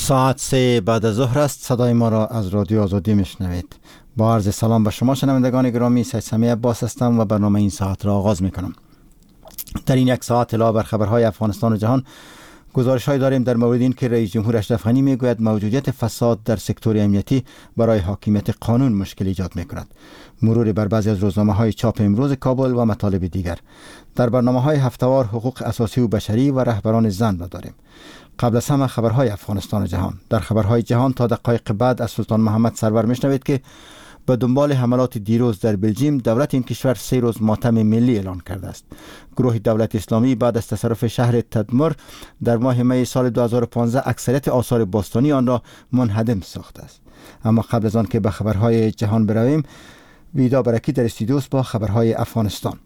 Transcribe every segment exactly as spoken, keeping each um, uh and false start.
ساعت سه بعد از ظهر است. صدای ما را از رادیو آزادی میشنوید. با عرض سلام به شما شنوندگان گرامی، سید سمیع عباس هستم و برنامه این ساعت را آغاز میکنم. در این یک ساعت علاوه بر خبرهای افغانستان و جهان، گزارش های داریم در مورد این که رئیس جمهور اشرف غنی میگوید موجودیت فساد در سکتور امنیتی برای حاکمیت قانون مشکل ایجاد میکند. مرور بر بعضی از روزنامه های چاپ امروز کابل و مطالب دیگر. در برنامه های هفته‌وار حقوق اساسی و بشری و رهبران زن را داریم. قبل از همه خبرهای افغانستان و جهان. در خبرهای جهان تا دقایق بعد از سلطان محمد سرور میشنوید که به دنبال حملات دیروز در بلژیم دولت این کشور سه روز ماتم ملی اعلان کرده است. گروه دولت اسلامی بعد از تصرف شهر تدمر در ماه می سال دو هزار و پانزده اکثریت آثار باستانی آن را منهدم ساخته است. اما قبل از آن که به خبرهای جهان برویم، ویدا برکی در استودیو با خبرهای افغانستان.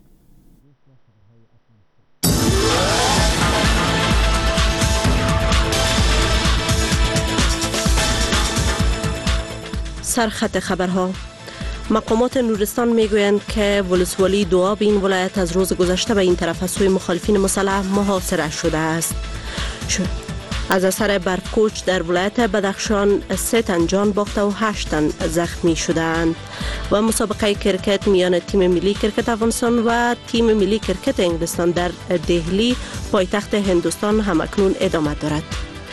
سرخط خبرها. مقامات نورستان میگویند که ولسوالی دوآب این ولایت از روز گذشته به این طرف از سوی مخالفین مسلح محاصره شده است. از اثر برفکوچ در ولایت بدخشان سه تن جان باخته و هشت تن زخمی شدند. و مسابقه کرکت میان تیم ملی کرکت افغانستان و تیم ملی کرکت انگلستان در دهلی پایتخت هندوستان همکنون ادامه دارد.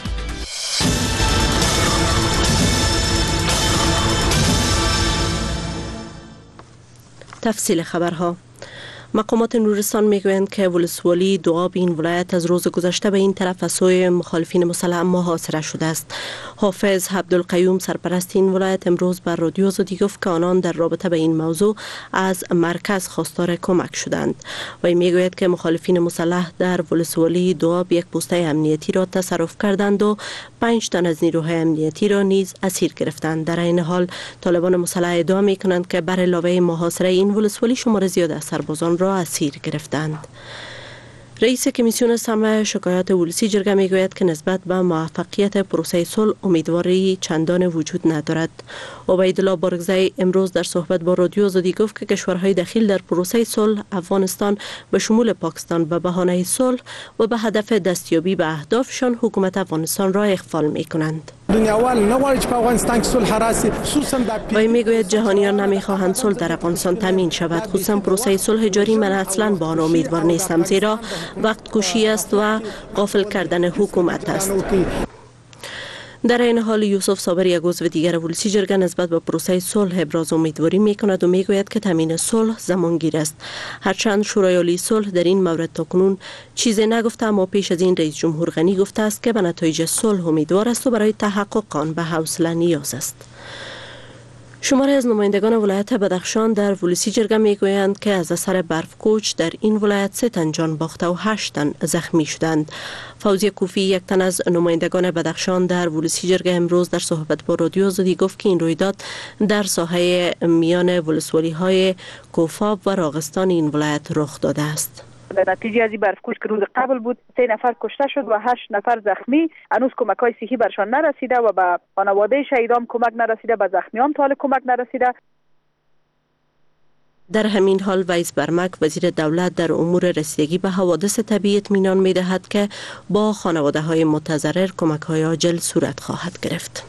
تفصیل خبرها. مقامات نورستان میگویند که ولسوالی دوآب این ولایت از روز گذشته به این طرف از سوی مخالفین مسلح محاصره شده است. حافظ عبدالقیوم سرپرست این ولایت امروز بر رادیو آزادی گفت که آنان در رابطه به این موضوع از مرکز خواستار کمک شدند. و میگوید که مخالفین مسلح در ولسوالی دوآب یک پوسته امنیتی را تصرف کردند و پنج تن از نیروهای امنیتی را نیز اسیر گرفتند. در این حال طالبان مسلح ادعا میکنند که بر علاوه محاصره این ولسوالی شمار زیاد از سربازان را اسیر گرفتند. رئیس کمیسیون سمع شکایات ولسی جرگه میگوید که نسبت به موفقیت پروسه صلح امیدواری چندان وجود ندارد. عبیدالله بارگزی امروز در صحبت با رادیو آزادی گفت که کشورهای دخیل در پروسه صلح افغانستان به شمول پاکستان به بهانه صلح و به هدف دستیابی به اهدافشان حکومت افغانستان را اغفال میکنند. و میگوید جهانیان نمیخواهند صلح در افغانستان تامین شود، خصوصا پروسه صلح جاری. من اصلا با آن امیدوار نیستم، زیرا وقت کشی است و غافل کردن حکومت است. در این حال یوسف صابر یک عضو دیگر ولسی جرگه نسبت به پروسه صلح ابراز امیدواری میکند و میگوید که تامین صلح زمانگیر است. هرچند شورای عالی صلح در این مورد تاکنون چیزی نگفته، اما پیش از این رئیس جمهور غنی گفته است که به نتایج صلح امیدوار است و برای تحقق آن به حوصله نیاز است. شماری از نمایندگان ولایت بدخشان در ولسی جرگه میگویند که از اثر برفکوچ در این ولایت سه تن جان باخته و هشت تن زخمی شدند. فوزی کوفی یک تن از نمایندگان بدخشان در ولسی جرگه امروز در صحبت با رادیو آزادی گفت که این رویداد در ساحه میان ولسوالی های کوفاب و راغستان این ولایت رخ داده است. در نتیجه از این برفکوچ که روز قبل بود سه نفر کشته شد و هشت نفر زخمی. هنوز کمک‌های صحی برشان نرسیده و به خانواده شهیدان کمک نرسیده، به زخمیان تا حال کمک نرسیده. در همین حال ویس برمک وزیر دولت در امور رسیدگی به حوادث طبیعی اطمینان می‌دهد که با خانواده‌های متضرر کمک‌های عاجل صورت خواهد گرفت.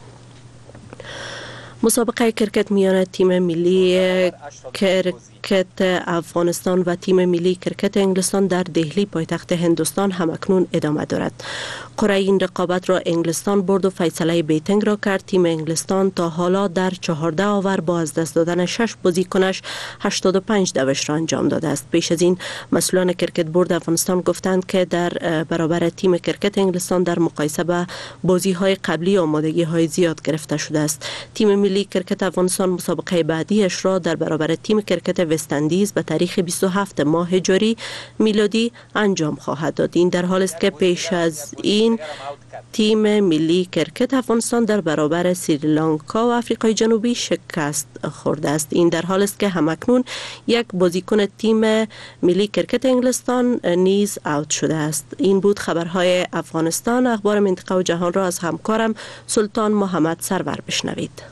مسابقه کرکت میان تیم ملی کرکت افغانستان و تیم ملی کرکت انگلستان در دهلی پایتخت هندوستان همکنون ادامه دارد. قرعه این رقابت را انگلستان برد و فیصله بیتنگ را کرد. تیم انگلستان تا حالا در چهارده آور با از دست دادن شش بازیکنش هشتاد و پنج دوش را انجام داده است. پیش از این مسئولان کرکت برد افغانستان گفتند که در برابر تیم کرکت انگلستان در مقایسه با بازی‌های قبلی آمادگی های زیاد گرفته شده است. تیم ملی کرکت افغانستان مسابقه بعدیش را در برابر تیم کرکت وست اندیز به تاریخ بیست و هفتم ماه جاری میلادی انجام خواهد داد. این در حال است که پیش از این تیم ملی کرکت افغانستان در برابر سریلانکا و آفریقای جنوبی شکست خورده است. این در حال است که همکنون یک بازیکن تیم ملی کرکت انگلستان نیز اوت شده است. این بود خبرهای افغانستان. اخبار منطقه و جهان را از همکارم سلطان محمد سرور بشنوید.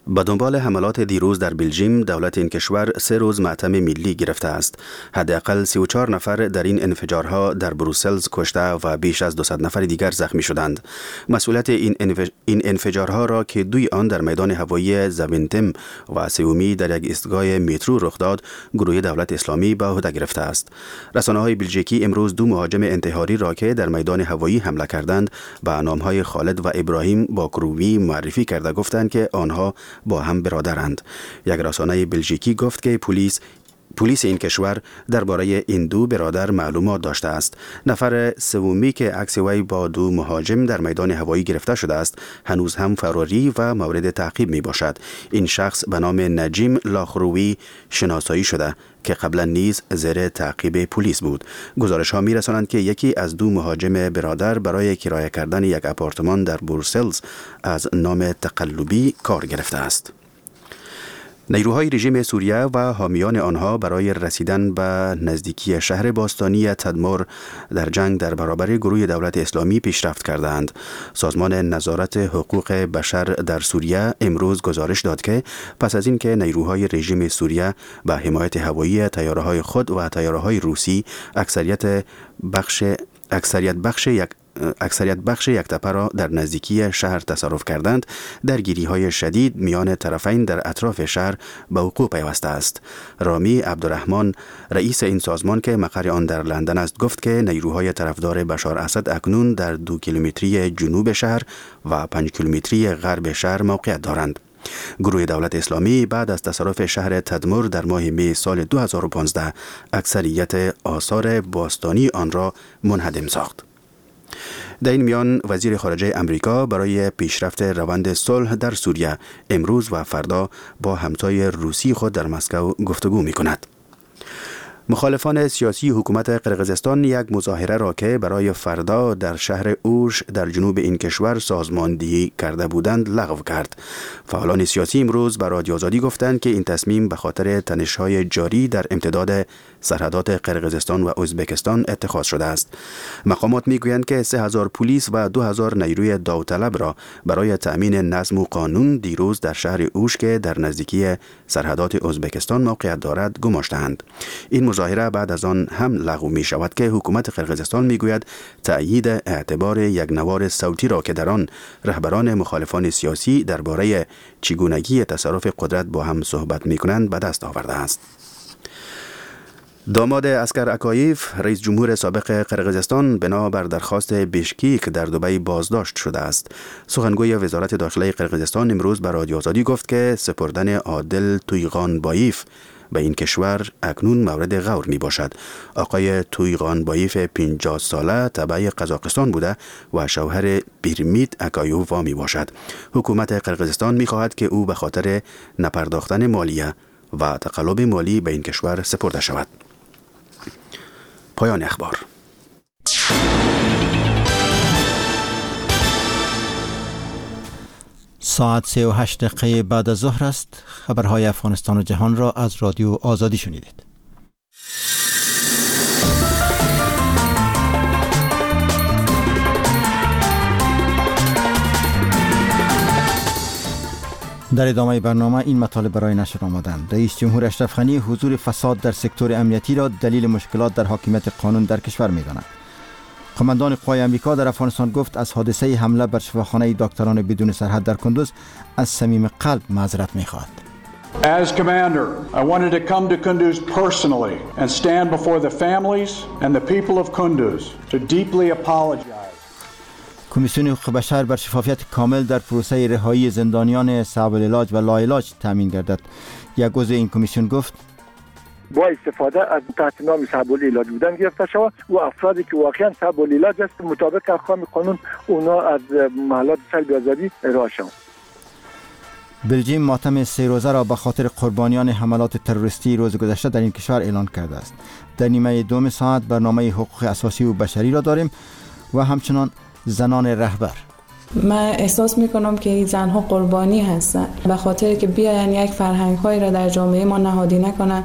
با دنبال حملات دیروز در بلژیم، دولت این کشور سه روز ماتم ملی گرفته است. حداقل سی و چهار نفر در این انفجارها در بروسلز کشته و بیش از دویست نفر دیگر زخمی شدند. مسئولیت این این انفجارها را که دوی آن در میدان هوایی زاوینتم و سومی در یک ایستگاه مترو رخ داد، گروه دولت اسلامی به عهده گرفته است. رسانه‌های بلژیکی امروز دو مهاجم انتحاری را که در میدان هوایی حمله کردند به نام‌های خالد و ابراهیم باکروی معرفی کرده گفتند که آنها با هم برادرند. یک رسانه بلژیکی گفت که پلیس پلیس این کشور درباره این دو برادر معلومات داشته است. نفر سومی که عکس وی با دو مهاجم در میدان هوایی گرفته شده است، هنوز هم فراری و مورد تعقیب می باشد. این شخص به نام نجیم لاخروی شناسایی شده که قبلا نیز زیر تعقیب پلیس بود. گزارش ها می رسانند که یکی از دو مهاجم برادر برای کرایه کردن یک آپارتمان در بروسلز از نام تقلبی کار گرفته است. نیروهای رژیم سوریه و حامیان آنها برای رسیدن به نزدیکی شهر باستانی تدمر در جنگ در برابر گروه دولت اسلامی پیشرفت کردند. سازمان نظارت حقوق بشر در سوریه امروز گزارش داد که پس از اینکه نیروهای رژیم سوریه به حمایت هوایی طیاره‌های خود و طیاره‌های روسی اکثریت بخش اکثریت بخش یک اکثریت بخش یک تپه را در نزدیکی شهر تصرف کردند، درگیری‌های شدید میان طرفین در اطراف شهر به وقوع پیوسته است. رامی عبدالرحمن، رئیس این سازمان که مقر آن در لندن است، گفت که نیروهای طرفدار بشار اسد اکنون در دو کیلومتری جنوب شهر و پنج کیلومتری غرب شهر موقعیت دارند. گروه دولت اسلامی بعد از تصرف شهر تدمر در ماه می سال دو هزار و پانزده اکثریت آثار باستانی آن را منهدم ساخت. در این میان وزیر خارجه امریکا برای پیشرفت روند صلح در سوریه امروز و فردا با همتای روسی خود در مسکو گفتگو می کند. مخالفان سیاسی حکومت قرقیزستان یک مظاهره را که برای فردا در شهر اوش در جنوب این کشور سازماندهی کرده بودند لغو کرد. فعالان سیاسی امروز به رادیو آزادی گفتند که این تصمیم به خاطر تنش‌های جاری در امتداد سرحدات قرقیزستان و ازبکستان اتخاذ شده است. مقامات میگویند که سه هزار پلیس و دو هزار نیروی داوطلب را برای تأمین نظم و قانون دیروز در شهر اوش که در نزدیکی سرحدات ازبکستان موقعیت دارد گماشتند. این مظاهره بعد از آن هم لغو می شود که حکومت قرقیزستان می گوید تأیید اعتبار یک نوار صوتی را که در آن رهبران مخالفان سیاسی درباره چگونگی تصرف قدرت با هم صحبت می کنند به دست آورده است. داماد اسکر اکایف، رئیس جمهور سابق قرقیزستان، بنابر درخواست بیشکیک در دبی بازداشت شده است. سخنگوی وزارت داخلی قرقیزستان امروز به رادیو آزادی گفت که سپردن عادل تویغانبایف به این کشور اکنون مورد غور می باشد. آقای تویغانبایف پنجاه ساله تبع قزاقستان بوده و شوهر بیرمیت اکایووا می باشد. حکومت قرقیزستان می خواهد که او به خاطر نپرداختن مالیه و تقلب مالی به این کشور سپرده شود. پایان اخبار. ساعت سه و هشت دقیقه بعد از ظهر است. خبرهای افغانستان و جهان را از رادیو آزادی شنیدید. در ادامه برنامه این مطالب برای نشر آمدند. رئیس جمهور اشرف غنی حضور فساد در سکتور امنیتی را دلیل مشکلات در حاکمیت قانون در کشور می‌داند. قماندان قوای امریکا در افغانستان گفت از حادثه حمله بر شفاخانه دکتران بدون سرحد در کندوز از صمیم قلب معذرت می‌خواهد. As commander, I wanted to come to Kunduz personally and stand before the families and the people of Kunduz to deeply apologize. کمیسیون حقوق بشر بر شفافیت کامل در پروسه رهایی زندانیان صعب العلاج و لاعلاج تامین گردد. یک عضو این کمیسیون گفت با استفاده از تحت نام صعب العلاج بودن گرفته شود و افرادی که واقعا صعب العلاج است مطابق احکام قانون اونا از محلات سلب آزادی رها شوند. بلژیم ماتم سه روزه را به خاطر قربانیان حملات تروریستی روز گذشته در این کشور اعلان کرده است. در نیمه دوم ساعت برنامه حقوق اساسی و بشری را داریم و همچنان زنان رهبر. من احساس میکنم که این زنها قربانی هستن به خاطر که بیاین یک فرهنگ هایی را در جامعه ما نهادی نکنن.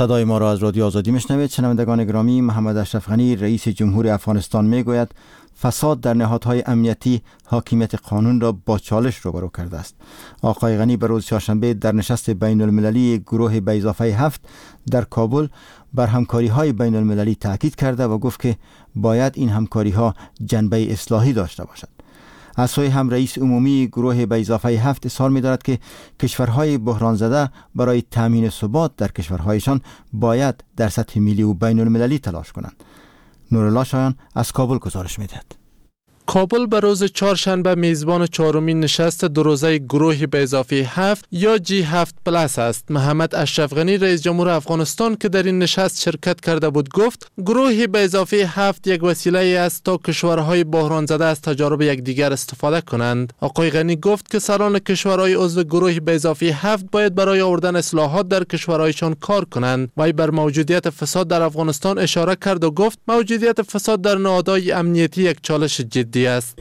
صدای ما را از رادیو آزادی میشنوید. شنوندگان گرامی، محمد اشرف غنی رئیس جمهور افغانستان میگوید فساد در نهادهای امنیتی حاکمیت قانون را با چالش روبرو کرده است. آقای غنی به روز چهارشنبه در نشست بین المللی گروه به اضافه هفت در کابل بر همکاری های بین المللی تاکید کرده و گفت که باید این همکاری ها جنبه اصلاحی داشته باشد. از سوی هم رئیس عمومی گروه به اضافه هفت اظهار می دارد که کشورهای بحران زده برای تامین ثبات در کشورهایشان باید در سطح ملی و بین المللی تلاش کنند. نورالله شایان از کابل گزارش می دهد. کابل به روز چهارشنبه میزبان چهارمین نشست دو روزه گروه به اضافه هفت یا جی هفت پلاس است. محمد اشرف غنی رئیس جمهور افغانستان که در این نشست شرکت کرده بود گفت گروه به اضافه هفت یک وسیله است تا کشورهای بحران زده از تجارب یکدیگر استفاده کنند. آقای غنی گفت که سران کشورهای عضو گروه به اضافه هفت باید برای آوردن اصلاحات در کشورهایشان کار کنند. وی بر موجودیت فساد در افغانستان اشاره کرد و گفت موجودیت فساد در نهادهای امنیتی یک چالش جدی است.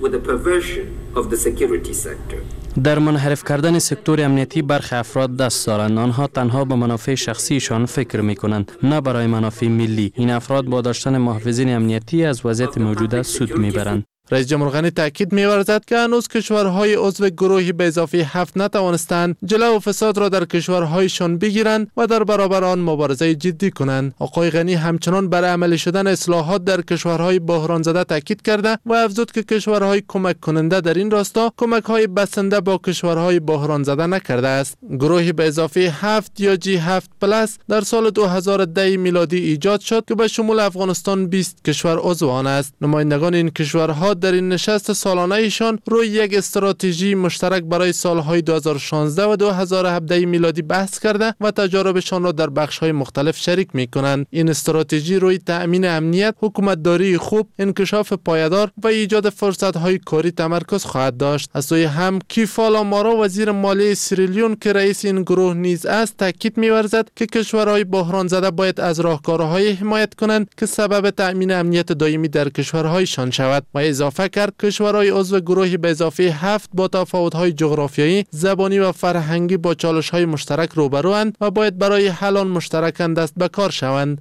در منحرف کردن سکتور امنیتی برخی افراد دست دارند. آنها تنها به منافع شخصیشان فکر می کنند، نه برای منافع ملی. این افراد با داشتن محافظین امنیتی از وضعیت موجوده سود می برند. رئیس جمهور غنی تاکید می‌ورزد که هنوز کشورهای عضو گروه به اضافه هفت نتوانستند جلو فساد را در کشورهایشان بگیرند و در برابر آن مبارزه جدی کنند. آقای غنی همچنان بر عملی شدن اصلاحات در کشورهای بحران زده تاکید کرده و افزود که کشورهای کمک کننده در این راستا کمک‌های بسنده با کشورهای بحران زده نکرده است. گروه به اضافه هفت یا جی هفت پلاس در سال دو هزار و ده میلادی ایجاد شد که به شمول افغانستان بیست کشور عضو آن است. نمایندگان این کشورها در این نشست سالانه ایشان روی یک استراتژی مشترک برای سالهای دو هزار و شانزده و دو هزار و هفده میلادی بحث کرده و تجاربشان را در بخش‌های مختلف شریک می‌کنند. این استراتژی روی تأمین امنیت، حکومتداری خوب، انکشاف پایدار و ایجاد فرصت‌های کاری تمرکز خواهد داشت. از سوی هم کیفالا مارا وزیر مالی سیریلیون که رئیس این گروه نیز است تاکید می‌ورزد که کشورهای بحران زده باید از راهکارهای حمایت کنند که سبب تأمین امنیت دائمی در کشورهایشان شود و اضافه کرد کشورهای عضو گروه به اضافه هفت با تفاوت‌های جغرافیایی، زبانی و فرهنگی با چالش‌های مشترک روبروند و باید برای حل آن مشترکاً دست به کار شوند.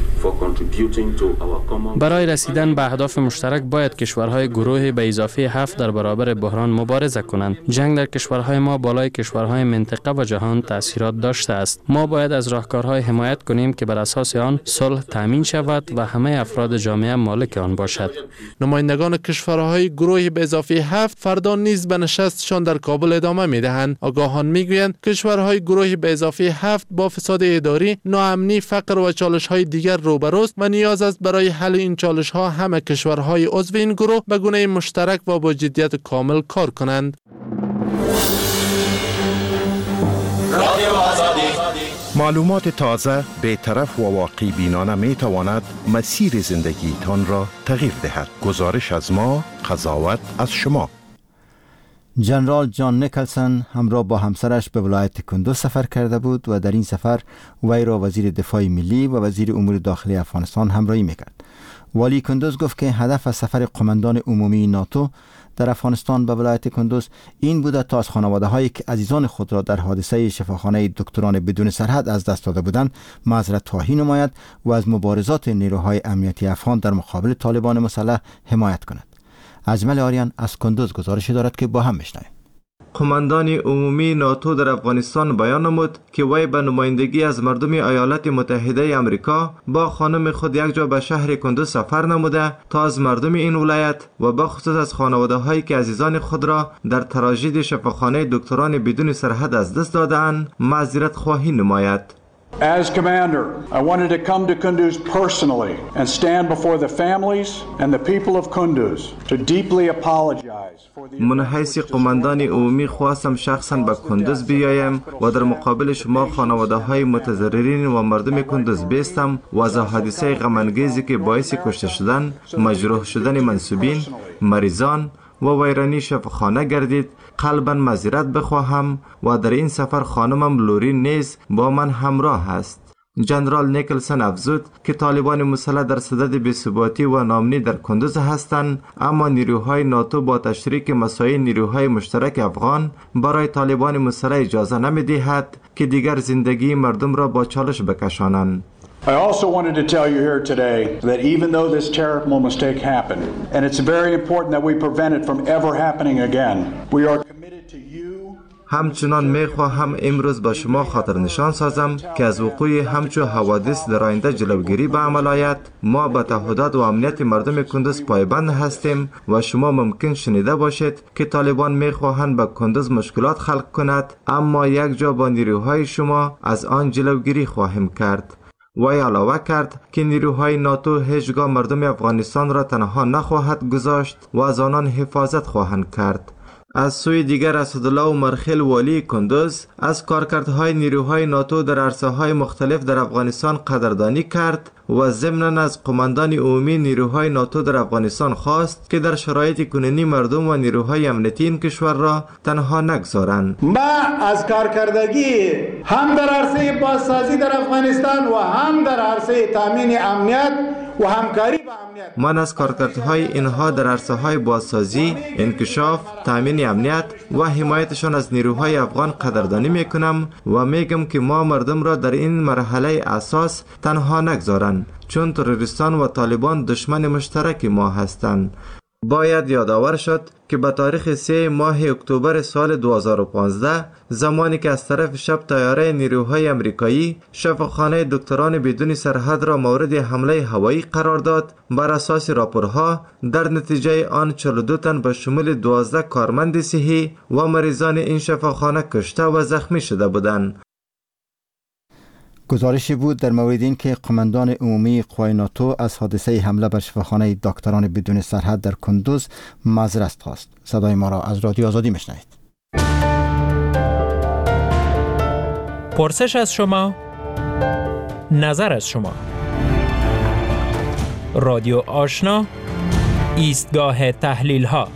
برای رسیدن به اهداف مشترک باید کشورهای گروه به اضافه هفت در برابر بحران مبارزه کنند. جنگ در کشورهای ما بالای کشورهای منطقه و جهان تأثیرات داشته است. ما باید از راهکارهای حمایت کنیم که بر اساس آن صلح تامین شود و همه افراد جامعه مالک آن باشد. نمایندگان کشورهای گروه به اضافه هفت فردا نیز به نشستشان در کابل ادامه می‌دهند. آگاهان می‌گویند کشورهای گروه به اضافه هفت با فساد اداری، ناامنی، فقر و چالش‌های دیگر روبروست و نیاز است برای حل این چالش‌ها همه کشورهای عضو این گروه به گونه مشترک و با جدیت کامل کار کنند. معلومات تازه، بی‌طرف و واقعی بینانه می تواند مسیر زندگیتان را تغییر دهد. گزارش از ما، قضاوت از شما. جنرال جان نیکلسن همراه با همسرش به ولایت کندوز سفر کرده بود و در این سفر وی را وزیر دفاع ملی و وزیر امور داخلی افغانستان همراهی میکرد. والی کندوز گفت که هدف از سفر قماندان عمومی ناتو در افغانستان به ولایت کندوز این بوده تا از خانواده هایی که عزیزان خود را در حادثه شفاخانه دکتران بدون سرحد از دست داده بودند معذرت خواهی نماید و از مبارزات نیروهای امنیتی افغان در مقابل طالبان مسلح حمایت کند. اجمل آریان از کندوز گزارشی دارد که با هم میشنویم. قماندان عمومی ناتو در افغانستان بیان نمود که وی به نمایندگی از مردم ایالات متحده آمریکا با خانم خود یک جا به شهر کندوز سفر نموده تا از مردم این ولایت و بخصوص از خانواده هایی که عزیزان خود را در تراژدی شفاخانه دکتران بدون سرحد از دست دادند معذرت خواهی نماید. As commander, I wanted to come to Kunduz personally and stand before the families and the people of Kunduz to deeply apologize for the من حیث قماندان عمومی خواستم شخصا به کندوز بیایم و در مقابل شما خانواده های متضررین و مردم کندوز بیستم و از حادثه غم انگیزی که باعث کشته شدن، مجروح شدن منصوبین، مریضان و ویرانی شفاخانه گردید قلباً معذرت بخواهم و در این سفر خانمم لوری نیز با من همراه است. جنرال نیکلسن افزود که طالبان مسلح در صدد بی‌ثباتی و ناامنی در کندوز هستند، اما نیروهای ناتو با تشریک مساعی نیروهای مشترک افغان برای طالبان مسلح اجازه نمی‌دهد که دیگر زندگی مردم را با چالش بکشانند. I also wanted to tell you here today that even though this terrible mistake happened, and it's very important that we prevent it from ever happening again, we are committed to you. همچنان میخواهم امروز با شما خاطر نشان سازم که از وقوع همچو حوادث در آینده جلوگیری به عمل آید. ما به تعهدات و امنیت مردم کندوز پایبند هستیم و شما ممکن شنیده باشید که طالبان میخواهند به کندوز مشکلات خلق کند، اما یک جا با نیروهای شما از آن جلوگیری خواهیم کرد. وی علاوه کرد که نیروهای ناتو هیچگاه مردم افغانستان را تنها نخواهد گذاشت و از آنان حفاظت خواهند کرد. از سوی دیگر اسدالله عمرخیل والی کندوز از کارکردهای نیروهای ناتو در عرصه‌های مختلف در افغانستان قدردانی کرد و ضمناً از قماندان عمومی نیروهای ناتو در افغانستان خواست که در شرایط کنونی مردم و نیروهای امنیتی این کشور را تنها نگذارند. ما از کارکردگی هم در عرصه بازسازی در افغانستان و هم در عرصه تامین امنیت و همکاری با امنیت، من از کارکردهای اینها در عرصه‌های بازسازی، انکشاف، تامین امنیت و حمایتشان از نیروهای افغان قدردانی میکنم و میگم که ما مردم را در این مرحله اساس تنها نگذارند، چون تروریستان و طالبان دشمن مشترک ما هستند. باید یادآور شد که به تاریخ سه ماه اکتبر سال دو هزار و پانزده زمانی که از طرف شب طیاره نیروهای امریکایی شفاخانه دکتران بدون سرحد را مورد حمله هوایی قرار داد، بر اساس راپورها در نتیجه آن چهل و دو تن به شمول دوازده کارمند صحی و مریضان این شفاخانه کشته و زخمی شده بودند. گزارشی بود در مورد این که قماندان عمومی قوای ناتو از حادثه حمله بر شفاخانه دکتران بدون سرحد در کندوز معذرت خواست. صدای ما را از رادیو آزادی میشنوید. پرسش از شما، نظر از شما. رادیو آشنا، ایستگاه تحلیل ها.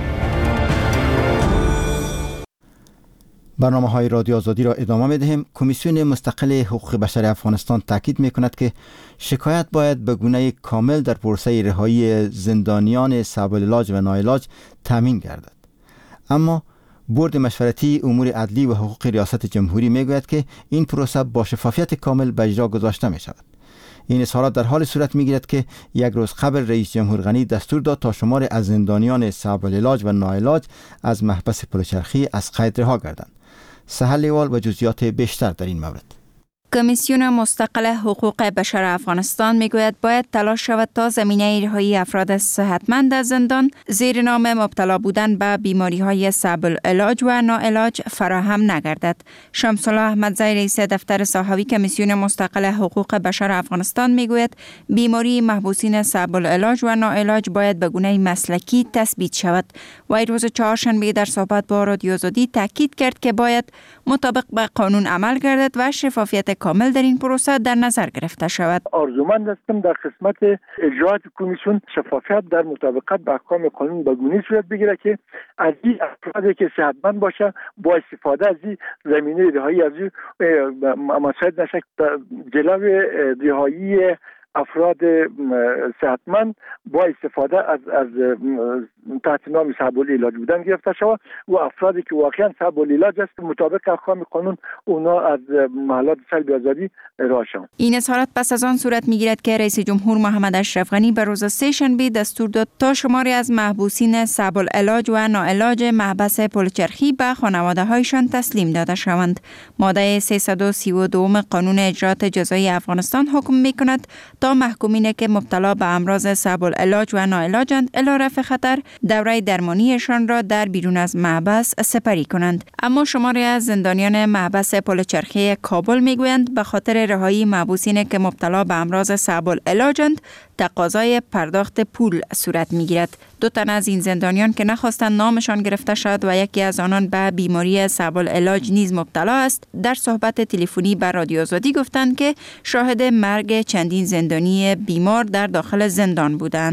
برنامه های رادیو آزادی را ادامه می دهیم. کمیسیون مستقل حقوق بشر افغانستان تاکید می کند که شکایت باید به گونه کامل در پروسه رهایی زندانیان صعب العلاج و ناعلاج تامین گردد. اما بورد مشورتی امور عدلی و حقوق ریاست جمهوری می گوید که این پروسه با شفافیت کامل به اجرا گذاشته می شود. این اظهارات در حال صورت می گیرد که یک روز قبل رئیس جمهور غنی دستور داد تا شمار از زندانیان صعب العلاج و ناعلاج از محبس پلوچرخی از قید رها گردند. سهل لیوال و جزئیات بیشتر در این مورد. کمیسیون مستقل حقوق بشر افغانستان میگوید باید تلاش شود تا زمینه رهایی افراد صحتمند از زندان زیر نام مبتلا بودن به بیماری های صعب العلاج و ناعلاج فراهم نگردد. شمس الله احمدزی رئیس دفتر ساحوی کمیسیون مستقل حقوق بشر افغانستان میگوید بیماری محبوسین صعب العلاج و ناعلاج باید به گونه مسلکی تثبیت شود و روز چهارشنبه در صحبت با رادیو آزادی تاکید کرد که باید مطابق به قانون عمل گردد و شفافیت کامل در این پروسه در نظر گرفته شود. آرزومند هستم در قسمت اجرات کمیسیون شفافیت در مطابقت با احکام قانون به گونه صورت بگیره که از این افرادی که صحتمند باشه با استفاده از این زمینه رهایی از این مساعد نشه جلوی رهایی افراد صحتمند با استفاده از از تحت نام صعب العلاج بودن گرفته شود و افرادی که واقعا صعب العلاج است مطابق احکام قانون اونا از محلات سلب آزادی رها شوند. این اظهارات پس از آن صورت میگیرد که رئیس جمهور محمد اشرف غنی به روز سه شنبه دستور داد تا شماری از محبوسین صعب العلاج و ناعلاج محبس پلچرخی به خانواده هایشان تسلیم داده شوند. ماده سیصد و سی و دو قانون اجرات جزایی افغانستان حکم میکند تا محکومین که مبتلا به امراض صعب العلاج و ناعلاجند الی رفع خطر دوره درمانیشان را در بیرون از محبس سپری کنند. اما شماری از زندانیان محبس پلچرخی کابل میگویند به خاطر رهایی محبوسین که مبتلا به امراض صعب العلاجند تقاضای پرداخت پول صورت میگیرد. دو تن از این زندانیان که نخواستند نامشان گرفته شد و یکی از آنان به بیماری صعب العلاج نیز مبتلا است در صحبت تلفنی با رادیو آزادی گفتند که شاهد مرگ چندین زندانی بیمار در داخل زندان بودند.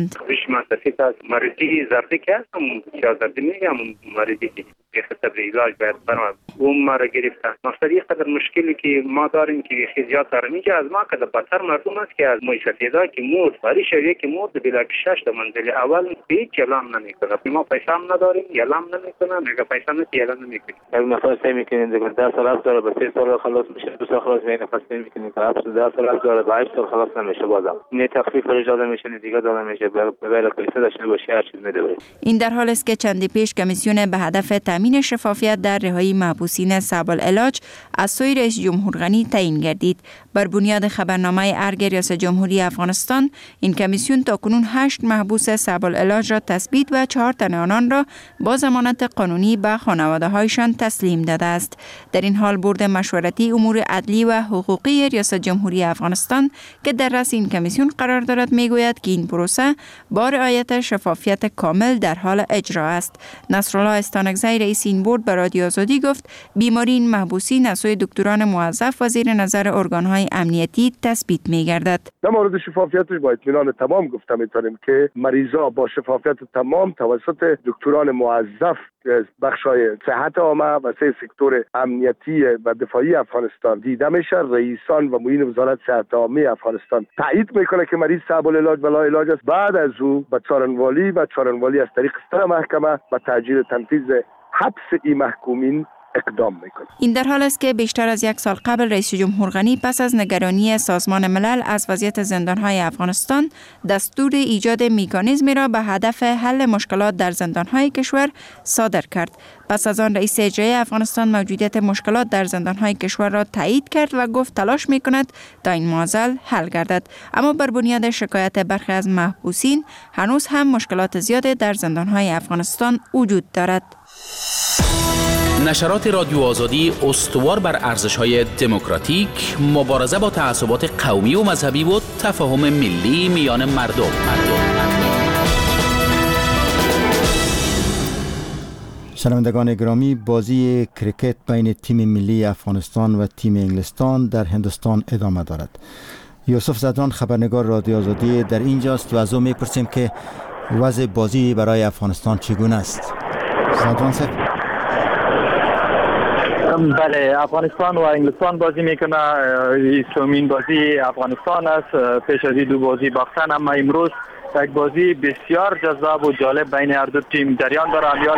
متفق است. مریضی زردی که هست همون سیاه زردی میگه همون مریضی که به خطر علاج باید برام اون ما را گرفته. مقصدی قدر مشکلی که ما داریم که خیزیات داره میگه از ما قدر بدتر مردم است که از معیشتیدا که مود ولی شویه که مود بلا شش تا منزل اول هیچ اعلام نمیکنه. ما پیسه هم نداریم اعلام نمیکنه. میگه پیسه نمیکنه اعلام نمیکنه. اگه مثلا سعی میکنین دیگه ده سال است داره به سه سال خلاص میشه، دو سال خلاص میشه، نفس نمیکنین که اصلا ده سال است داره به هشت سال خلاص نمیشه. بازم نه تخفیف اجازه میشه نه دیگه داده میشه. به غیر پیسه داشته باشه هر چیز میده. این در حالی است که چندی پیش کمیسیون به هدف تامین شفافیت در رهایی محبوسین صعب العلاج از سوی رئیس جمهور غنی تعیین گردید. بر بنیاد خبرنامه ارگ ریاست جمهوری افغانستان، این کمیسیون تاکنون هشت محبوس صعب العلاج را تثبیت و چهار تن آنان را با ضمانت قانونی به خانواده هایشان تسلیم داده است. در این حال بورد مشورتی امور عدلی و حقوقی ریاست جمهوری افغانستان که در رأس این کمیسیون قرار دارد میگوید که این پروسه با رعایت شفافیت کامل در حال اجرا است. نصرالله استانکزی رئیس این بورد به رادیو آزادی گفت بیماری این محبوسین از سوی دکتران موظف و زیر نظر ارگان‌های امنیتی تثبیت می‌گردد. در مورد شفافیتش با اطمینان تمام گفتم می‌تونیم که مریضا با شفافیت تمام توسط دکتران موظف بخشای صحت عامه و سه سکتور امنیتی و دفاعی افغانستان دیده میشه. رئیسان و معین وزارت صحت عامه افغانستان تایید میکنه که مریض صعب العلاج و لا علاج است. بعد از او به چارنوالی و چارنوالی از طریق ستر محکمه و تاجیل تنفیذ حبس این محکومین اقدام میکنه. این در حال است که بیشتر از یک سال قبل رئیس جمهور غنی پس از نگرانی سازمان ملل از وضعیت زندانهای افغانستان دستور ایجاد مکانیزمی را به هدف حل مشکلات در زندانهای کشور صادر کرد. پس از آن رئیس اجرایی افغانستان موجودیت مشکلات در زندانهای کشور را تایید کرد و گفت تلاش میکند تا این معضل حل گردد. اما بر بنیاد شکایت برخی از محبوسین هنوز هم مشکلات زیادی در زندانهای افغانستان وجود دارد. نشرات رادیو آزادی استوار بر ارزش‌های دموکراتیک، مبارزه با تعصبات قومی و مذهبی و تفاهم ملی میان مردم. شنوندگان گرامی، بازی کرکت بین تیم ملی افغانستان و تیم انگلستان در هندوستان ادامه دارد. یوسف زدران خبرنگار رادیو آزادی در اینجاست و از او میپرسیم که وضع بازی برای افغانستان چگونه است. زدران صاحب. بله، افغانستان و انگلستان بازی میکنه. ایستومین بازی افغانستان است. پیش از دو بازی باختن، اما امروز یک بازی بسیار جذاب و جالب بین هر دو تیم جریان داره. امیال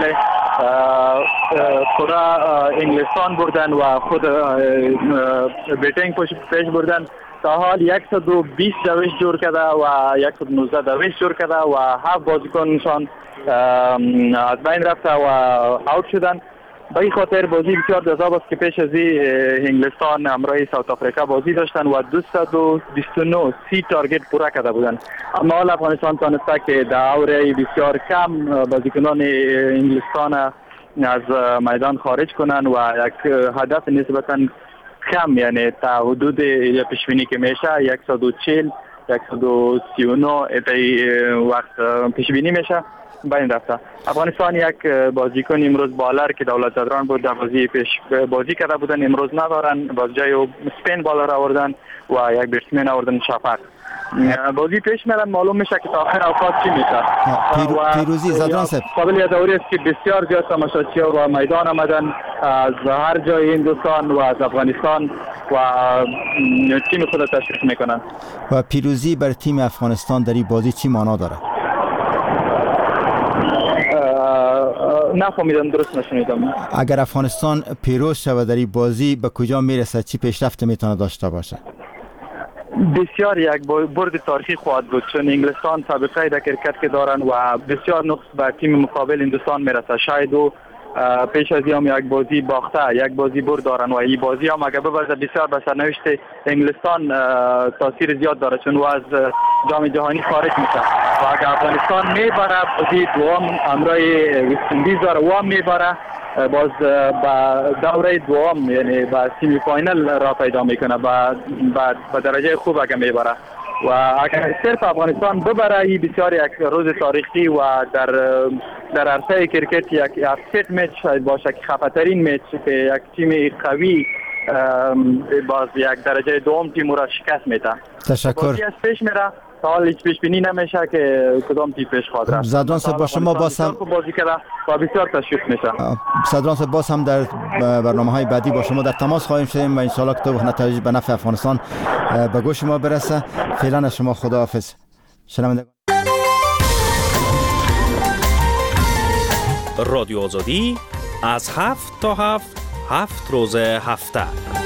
خود انگلستان بردن و خود بیتینگ پیش بردن. تا حال صد و بیست دویش جور کرده و صد و نوزده دویش جور کرده و هفت بازیکنشان از بین رفته و اوت شدن. به این خاطر بازی بسیار جذاب است که پیش از انگلستان همراه ساوت آفریقا بازی داشتن و دویست و بیست و نه سی تارگت پورا کرده بودند. اما حال افغانستان تانسته که در اوره بسیار کم بازیکنان انگلستان از میدان خارج کنند و یک هدف نسبتا کم، یعنی تا حدود پیشبینی که میشه صد و چهل صد و سی و نه وقت پیشبینی میشه بین رفته. افغانستان یک بازیکن امروز بالر که دولت زدران بود در بازی پیش بازی کرده بودن امروز ندارن. باز جای سپین بالر آوردن و یک بیتسمن آوردن شفق. بازی پیش میرن، معلوم میشه که تا آخر اوقات چی میشه. پیرو، پیروزی زدران صاحب. قابل یادآوری است که بسیار زیاد تماشاچی‌ها و میدان آمدن از هر جای هندوستان و از افغانستان و تیم خود تشویق میکنن. و پیروزی بر تیم افغانستان در این بازی چی معنا داره؟ نفهمیدم، درست نشنیدم. اگر افغانستان پیروز شود در این بازی به کجا میرسه؟ چی پیشرفت میتونه داشته باشه؟ بسیار یک برد تاریخی خواهد بود، چون انگلستان سابقه در کرکت که دارن و بسیار نقص به تیم مقابل هندوستان میرسه. شاید و پیش از هم یک بازی باخته، یک بازی برد دارن و این بازی هم اگر ببرده بسیار به سرنوشت انگلستان تاثیر زیاد داره، چون و از جام جهانی خارج میشه و اگر افغانستان میبره بازی دوم همراه وست اندیز داره و هم میبره، باز با دوره دوم یعنی با سیمی فاینل را پیدا میکنه با درجه خوب اگر میبره و اگر صرف افغانستان ببره این بسیار یک روز تاریخی و در در عرصه کرکت یک افسیت میچ باشه که خفترین میچ که یک تیم قوی باز یک درجه دوم تیم را شکست میده. تشکر. بازی از پیش میره حال هیچ پیش بینی نمیشه که کدام تیم پیش خواهد رفت. صدران صاحب با شما باز هم بازی کرده و بسیار تشویق میشه. صدران صاحب باز هم در برنامه‌های بعدی با شما در تماس خواهیم شدیم و ان شاء الله که نتایج به نفع افغانستان به گوش ما برسه. فعلا شما خداحافظ. شنوندگان رادیو آزادی از هفت تا هفت هفت روز هفته.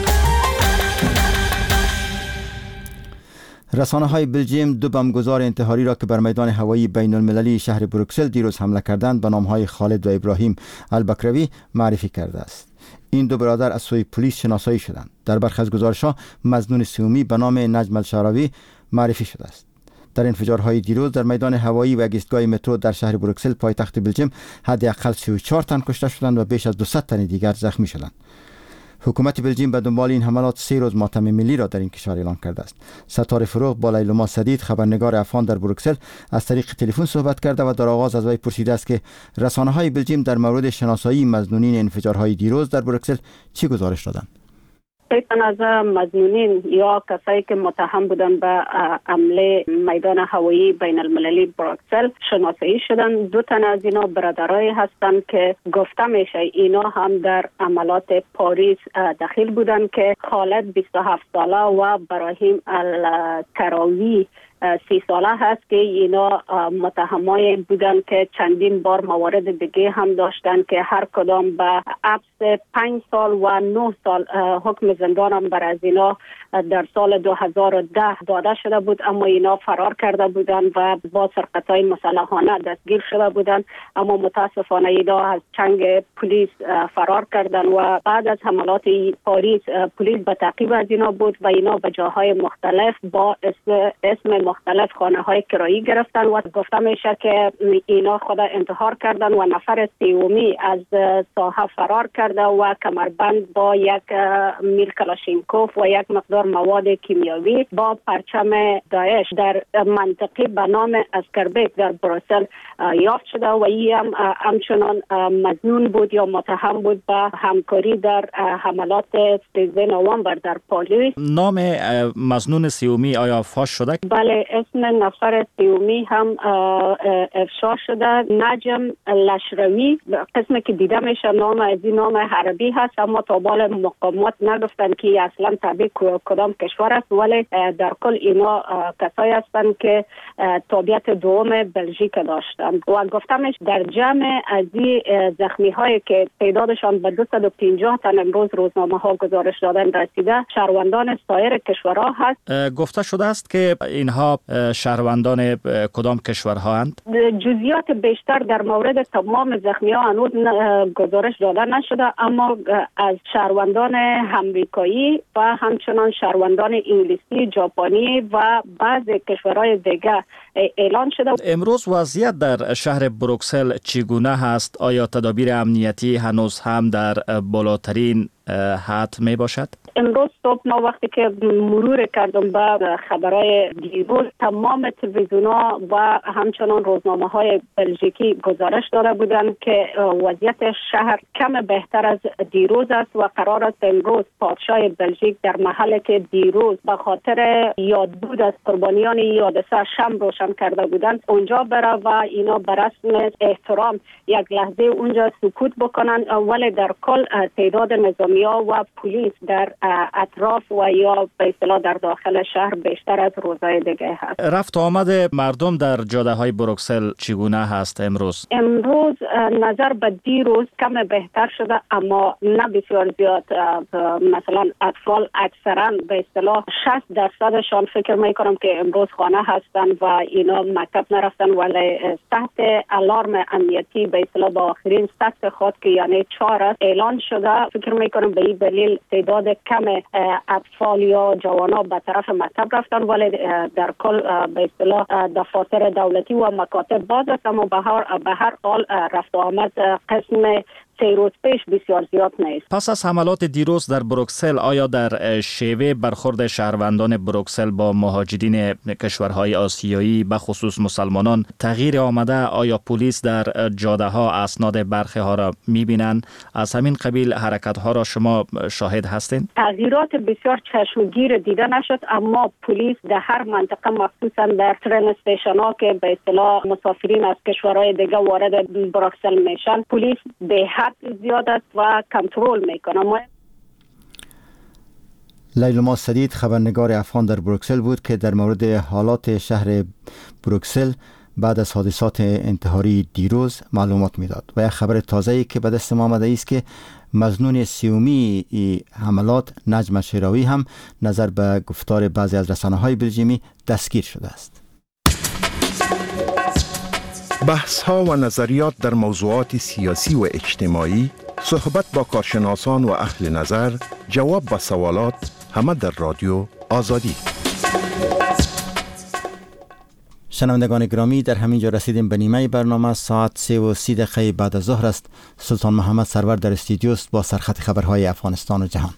رسانه های بلژیم دو بمبگذار انتحاری را که بر میدان هوایی بین المللی شهر بروکسل دیروز حمله کردند به نام های خالد و ابراهیم البکروی معرفی کرده است. این دو برادر از سوی پلیس شناسایی شدند. در برخی از گزارش‌ها مظنون سومی به نام نجم الشعراوی معرفی شده است. در انفجارهای دیروز در میدان هوایی و ایستگاه مترو در شهر بروکسل پایتخت بلژیم حداقل سی و چهار تن کشته شدند و بیش از دویست تن دیگر زخمی شدند. حکومت بلژیم به دنبال این حملات سه روز ماتم ملی را در این کشور اعلان کرده است. ستاره فروغ با لیلما سدید خبرنگار افغان در بروکسل از طریق تلفن صحبت کرده و در آغاز از وی پرسیده است که رسانه‌های بلژیم در مورد شناسایی مظنونین انفجارهای دیروز در بروکسل چی گزارش دادند؟ تن از مظنونین یا کسایی که متهم بودن به حمله میدان هوایی بین المللی بروکسل شناسایی شدن. دو تن از اینا برادرای هستند که گفته میشه اینا هم در عملات پاریس دخیل بودن که خالد بیست و هفت ساله و ابراهیم الکراوی سی ساله هست که اینا متهمای بودن که چندین بار موارد دیگه هم داشتن که هر کدام به حبس پنج سال و نه سال حکم زندان هم بر از اینا در سال دو هزار و ده داده شده بود، اما اینا فرار کرده بودن و با سرقت‌های مسلحانه دستگیر شده بودن، اما متاسفانه اینا از چنگ پلیس فرار کردن و بعد از حملات پاریس پلیس به تعقیب از اینا بود و اینا به جاهای مختلف با اسم, اسم مختلف خانه های کرایی گرفتن و گفته میشه که اینا خود انتحار کردن و نفر سیومی از ساحه فرار کرده و کمربند با یک میل کلاشینکوف و یک مقدار مواد کیمیاوی با پرچم داعش در منطقه به نام اسکربیک در بروکسل یافت شده و این هم همچنان مظنون بود یا متهم بود به همکاری در حملات سیزده نوامبر در پاریس. نام مظنون سیومی آیا فاش شده؟ بله، اسم نفر سیومی هم افشا شده. نجم الشعراوی قسمی که دیده میشه نام از این نام عربی هست، اما تا بال مقامات نگفتن که اصلا تابع کدام کشور است، ولی در کل اینا کسایی هستند که تابعیت دوم بلژیک داشتند و گفته میشه در جمع از این زخمی هایی که تعدادشان به دویست و پنجاه تن امروز روزنامه ها گزارش دادن رسیده شهروندان سایر کشورها هست. گفته شده است که اینها شهروندان کدام کشورها هستند؟ جزئیات بیشتر در مورد تمام زخمی ها هنوز گزارش داده نشده، اما از شهروندان امریکایی و همچنان شهروندان انگلیسی، ژاپنی و بعضی کشورهای دیگه اعلان شده. امروز وضعیت در شهر بروکسل چگونه هست؟ آیا تدابیر امنیتی هنوز هم در بالاترین حد می باشد؟ امروز صبح ما وقتی که مرور کردم به خبرهای دیروز، تمام تلویزیون‌ها و همچنان روزنامه های بلژیکی گزارش داده بودند که وضعیت شهر کم بهتر از دیروز است و قرار است امروز پادشاه بلژیک در محلی که دیروز به خاطر یادبود از قربانیان یادسه شمع روشن کرده بودند اونجا بره و اینا به رسم احترام یک لحظه اونجا سکوت بکنن، ولی در کل تعداد نظامی‌ها و پلیس در اطراف و یا به اصطلاح در داخل شهر بیشتر از روزهای دیگه هست. رفت آمد مردم در جاده های بروکسل چگونه هست امروز؟ امروز نظر به دیروز کم بهتر شده، اما نه بسیار زیاد. مثلا اطفال اکثرا به اصطلاح شصت درصدشان فکر میکنم که امروز خانه هستن و اینا مکتب نرفتن، ولی تحت الارم امنیتی به اصطلاح با آخرین سطح خود که یعنی چهار است اعلان شده. فکر میکنم به این دلیل تعداد کم اطفال یا جوانان به طرف مکتب رفتن، ولی در کل به اصطلاح دفاتر دولتی و مکاتب باز است، اما به هر به هر حال رفت و آمد قسم سه روز پیش بسیار زیاد نیست. پس از حملات دیروز در بروکسل، آیا در شیوه برخورد شهروندان بروکسل با مهاجرین کشورهای آسیایی به خصوص مسلمانان تغییر آمده؟ آیا پلیس در جاده ها اسناد برخی ها را میبینند؟ از همین قبیل حرکت ها را شما شاهد هستین؟ تغییرات بسیار چشمگیر دیده نشد، اما پلیس در هر منطقه مخصوصا در ترین استیشن ها که به اصطلاح مسافرین از کشورهای دیگه وارد بروکسل میشن، پلیس به حد زیاد است و کنترل میکنه. لیلما سدید خبرنگار افغان در بروکسل بود که در مورد حالات شهر بروکسل بعد از حادثات انتحاری دیروز معلومات میداد. و یک خبر تازه‌ای که به دست ما آمده است که مظنون سیومی حملات نجم شیراوی هم نظر به گفتار بعضی از رسانه‌های بلژیمی دستگیر شده است. بحث ها و نظریات در موضوعات سیاسی و اجتماعی، صحبت با کارشناسان و اهل نظر، جواب به سوالات، همه در رادیو آزادی. شنوندگان گرامی، در همین جا رسیدیم به نیمه برنامه. ساعت سه و سی دقیقه بعد از ظهر است. سلطان محمد سرور در استودیو است با سرخط خبرهای افغانستان و جهان.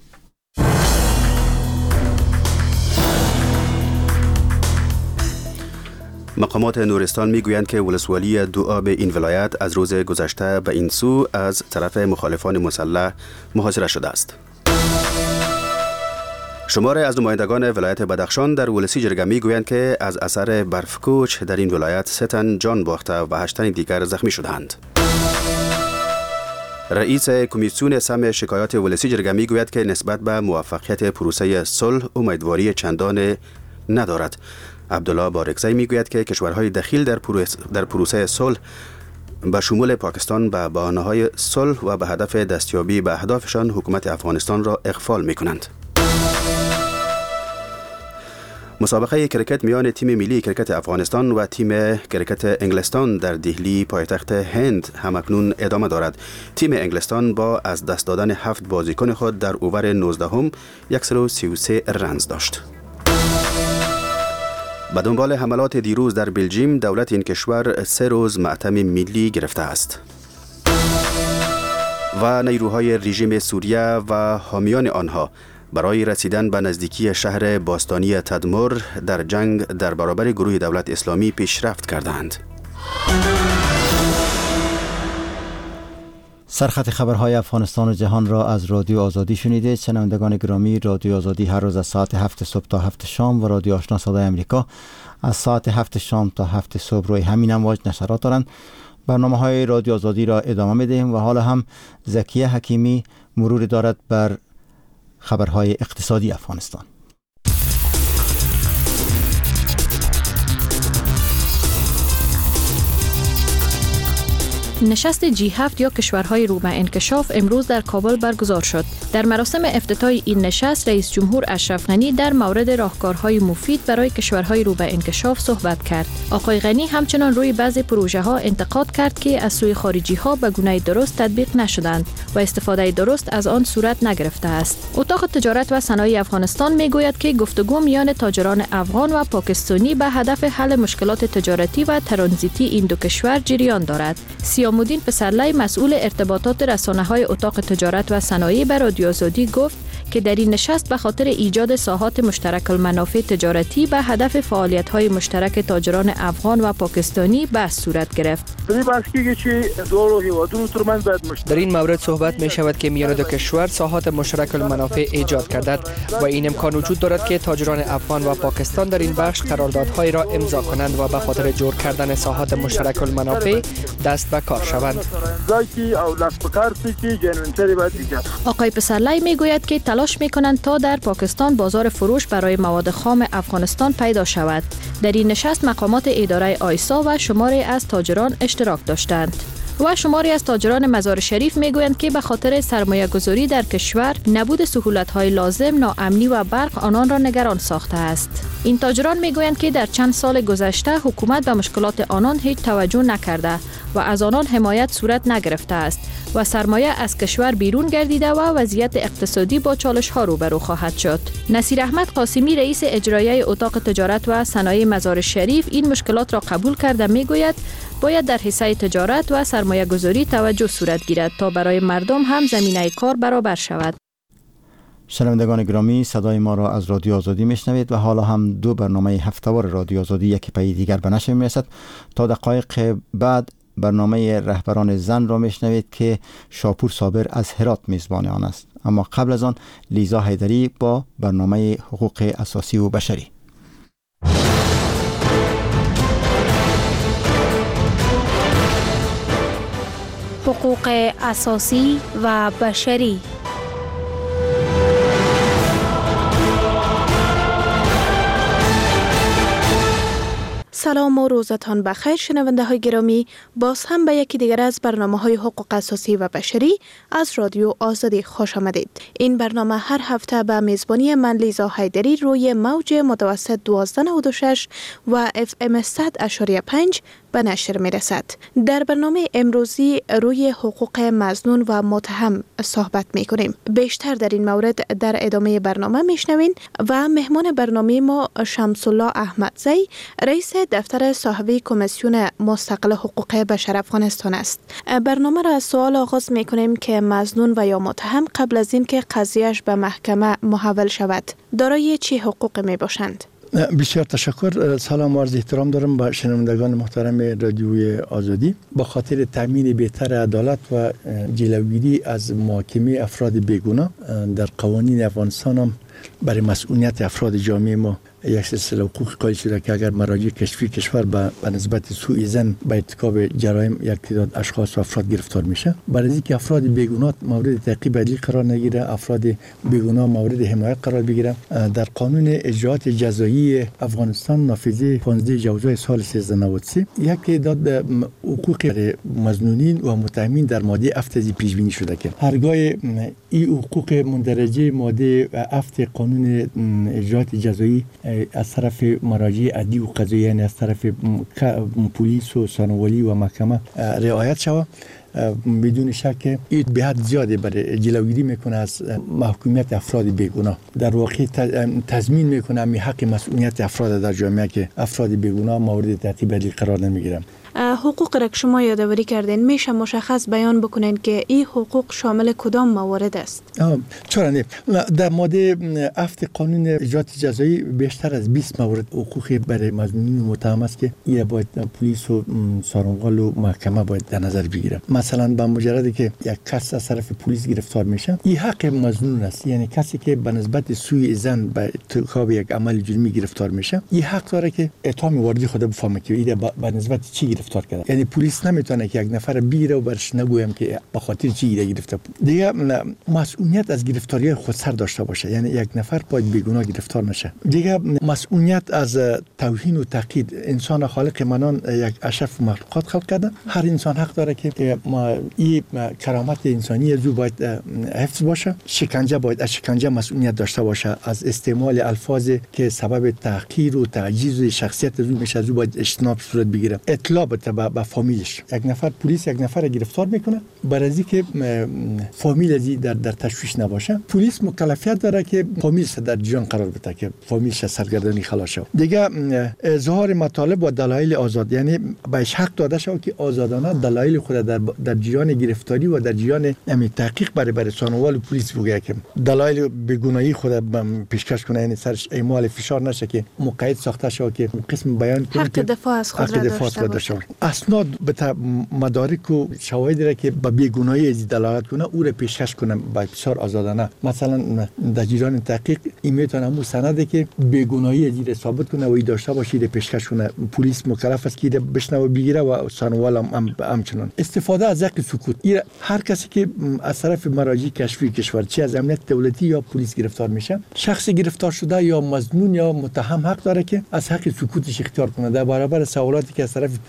مقامات نورستان میگویند که ولسوالی دوآب این ولایت از روز گذشته به این سو از طرف مخالفان مسلح محاصره شده است. شماره از نمایندگان ولایت بدخشان در ولسی جرگه میگویند که از اثر برفکوچ در این ولایت سه تن جان باخته و هشت تن دیگر زخمی شدند. رئیس کمیسیون سم شکایات ولسی جرگه میگوید که نسبت به موفقیت پروسه صلح امیدواری چندان ندارد. عبدالله بارکزی میگوید که کشورهای دخیل در در پروسه صلح به شمول پاکستان به بهانه‌های صلح و به هدف دستیابی به اهدافشان حکومت افغانستان را اغفال میکنند. مسابقه کرکت میان تیم ملی کرکت افغانستان و تیم کرکت انگلستان در دهلی پایتخت هند همکنون ادامه دارد. تیم انگلستان با از دست دادن هفت بازیکن خود در اوور نوزدهم صد و سی و سه رنز داشت. به دنبال حملات دیروز در بلژیم، دولت این کشور سه روز ماتم ملی گرفته است. و نیروهای رژیم سوریه و حامیان آنها برای رسیدن به نزدیکی شهر باستانی تدمر در جنگ در برابر گروه دولت اسلامی پیشرفت کردند. سرخط خبرهای افغانستان و جهان را از رادیو آزادی شنیدید. شنوندگان گرامی، رادیو آزادی هر روز از ساعت هفت صبح تا هفت شام و رادیو آشنا صدای امریکا از ساعت هفت شام تا هفت صبح روی همین امواج نشرات دارند. برنامه های رادیو آزادی را ادامه میدهیم و حالا هم زکیه حکیمی مرور دارد بر خبرهای اقتصادی افغانستان. نشست جی هفت یا کشورهای رو به انکشاف امروز در کابل برگزار شد. در مراسم افتتاح این نشست رئیس جمهور اشرف غنی در مورد راهکارهای مفید برای کشورهای رو به انکشاف صحبت کرد. آقای غنی همچنان روی بعضی پروژه ها انتقاد کرد که از سوی خارجی ها به گونه درست تطبیق نشدند و استفاده درست از آن صورت نگرفته است. اتاق تجارت و صنایع افغانستان میگوید که گفتگو میان تاجران افغان و پاکستانی به هدف حل مشکلات تجارتی و ترانزیتی این دو کشور جریان دارد. سیام‌الدین پسرلی مسئول ارتباطات رسانه‌های اتاق تجارت و صنایع به رادیو آزادی گفت که در این نشست به خاطر ایجاد ساحات مشترک المنافع تجارتی به هدف فعالیت‌های مشترک تاجران افغان و پاکستانی بحث صورت گرفت. در این مورد صحبت می شود که میان دو کشور ساحات مشترک المنافع ایجاد گردد و این امکان وجود دارد که تاجران افغان و پاکستان در این بخش قراردادهایی را امضا کنند و به خاطر جور کردن ساحات مشترک المنافع دست به کار شوند. آقای پسرلی میگوید که تلاش میکنند تا در پاکستان بازار فروش برای مواد خام افغانستان پیدا شود. در این نشست مقامات اداره آیسا و شماری از تاجران اشتراک داشتند. و شماری از تاجران مزار شریف میگویند که به خاطر سرمایه گذاری در کشور نبود سهولت‌های لازم، ناامنی و برق آنان را نگران ساخته است. این تاجران میگویند که در چند سال گذشته حکومت به مشکلات آنان هیچ توجه نکرده و از آنان حمایت صورت نگرفته است و سرمایه از کشور بیرون گردیده و وضعیت اقتصادی با چالش ها روبرو خواهد شد. نصیر احمد قاسمی رئیس اجرایی اتاق تجارت و صنایع مزار شریف این مشکلات را قبول کرده میگوید باید در حصه تجارت و سرمایه گذاری توجه صورت گیرد تا برای مردم هم زمینه کار برابر شود. شنوندگان گرامی، صدای ما را از رادیو آزادی میشنوید و حالا هم دو برنامه هفته‌وار رادیو آزادی یکی پی دیگر به نشر میرسد. تا دقایق بعد برنامه رهبران زن را میشنوید که شاپور صابر از هرات میزبان آن است. اما قبل از آن لیزا حیدری با برنامه حقوق اساسی و بشری. حقوق اساسی و بشری. سلام و روزتان بخیر شنونده های گرامی، باز هم به یکی دیگر از برنامه های حقوق اساسی و بشری از رادیو آزادی خوش آمدید. این برنامه هر هفته به میزبانی من لیزا حیدری روی موج متوسط دوازده نود و شش و اف ام صد اشاری پنج به نشر می رسد. در برنامه امروزی روی حقوق مظنون و متهم صحبت می کنیم. بیشتر در این مورد در ادامه برنامه می شنوین و مهمان برنامه ما شمس الله احمدزی رئیس دفتر صاحبی کمیسیون مستقل حقوق بشر افغانستان است. برنامه را از سوال آغاز می کنیم که مظنون و یا متهم قبل از این که قضیهش به محکمه محول شود دارای چه حقوق می باشند؟ بسیار تشکر. سلام و عرض احترام دارم به شنوندگان محترم رادیوی آزادی. با خاطر تامین بهتر عدالت و جلوگیری از محاکمه افراد بیگناه در قوانین افغانستان هم برای مسئولیت افراد جامعه ما یک سلسله حقوق قائل شده که اگر مراجع کشفی کشور به نسبت سوء ظن به ارتکاب جرایم یک تعداد اشخاص و افراد گرفتار میشه، برای اینکه افراد بیگناه مورد تعقیب عدلی قرار نگیره، افراد بیگناه مورد حمایت قرار بگیره، در قانون اجراات جزایی افغانستان نافذه پانزده جوزای سال سیزده نود و سه یک تعداد حقوق مظنونین و متهمین در ماده هفت از پیش بینی شده که هرگاه این حقوق مندرجه ماده هفت قانون اجراات جزایی از طرف مراجع عدلی و قضایی، یعنی از طرف پلیس و ثانویه‌ای و محکمه رعایت شود، بدون شک این به حد زیاده برای جلوگیری میکنه از محکومیت افراد بیگناه. در واقع تضمین میکنه می حق مسئولیت افراد در جامعه که افراد بیگناه مورد تعقیب عدلی قرار نمیگیرن. حقوق را که شما یادآوری کردین میشه مشخص بیان بکنین که این حقوق شامل کدام موارد است؟ چرا نه؟ در ماده هفت قانون اجراات جزایی بیشتر از بیست مورد حقوقی برای مظنونین متهم است که این باید پلیس و سارنوال و محکمه باید در نظر بگیره. مثلا با مجردی که یک کس از طرف پلیس گرفتار میشه، این حق مظنون است، یعنی کسی که به نسبت سوء ظن به ارتکاب یک عمل جرمی گرفتار میشه، این حق داره که اتهام واردی خود بفهمه که این به نسبت چی گرفتار کرده. یعنی پلیس نمیتونه که یک نفر بگیره و برش نگویم که به خاطر چی گرفته. دیگه مسئولیت از گرفتاری خودسر داشته باشه، یعنی یک نفر باید بیگناه گرفتار نشه. دیگه مسئولیت از توهین و تقیید. انسان خالق منان یک اشرف مخلوقات خلق کرده، هر انسان حق داره که ما این کرامت انسانی زو باید حفظ باشه. شکنجه باید از شکنجه مسئولیت داشته باشه، از استعمال الفاظ که سبب تحقیر و تعجیز شخصیت زو میشه زو باید اجتناب صورت بگیره. اطلاع بده به فامیلش. یک نفر پلیس یک نفر گرفتار میکنه برای اینکه فامیل ازی در در تشویش نباشه، پلیس مکلفیت داره که فامیلش در جریان قرار بده که فامیلش سرگردانی خلاص شه. دیگه اظهار مطالب و دلایل آزاد، یعنی بهش حق داده شود که آزادانه دلایل خود در در جریان گرفتاری و در جریان همین تحقیق برای برای سانوال پلیس بگه که دلایل بیگناهی خود پیشکش کنه، یعنی سرش اعمال فشار نشه که مقید ساخته شه که قسم بیان کنه حق دفاع از خود داشته باشه. اسناد به مدارک و شواهدی را که به بیگناهی از دلالت کنه او را پیشکش کنه با بسیار آزادانه. مثلا در جریان تحقیق این میتونه همون سندی که بیگناهی از را ثابت کنه و این داشته باشه را پیشکش کنه. پلیس مکلف است که بشنوه بگیره و سانوال هم همچنان. استفاده از حق سکوت، این هر کسی که از طرف مراجع کشفی کشور چه از امنیت دولتی یا پلیس گرفتار میشه، شخص گرفتار شده یا مظنون یا متهم حق داره که از حق سکوتش اختیار کنه در برابر سوالاتی که از طرف پلیس برش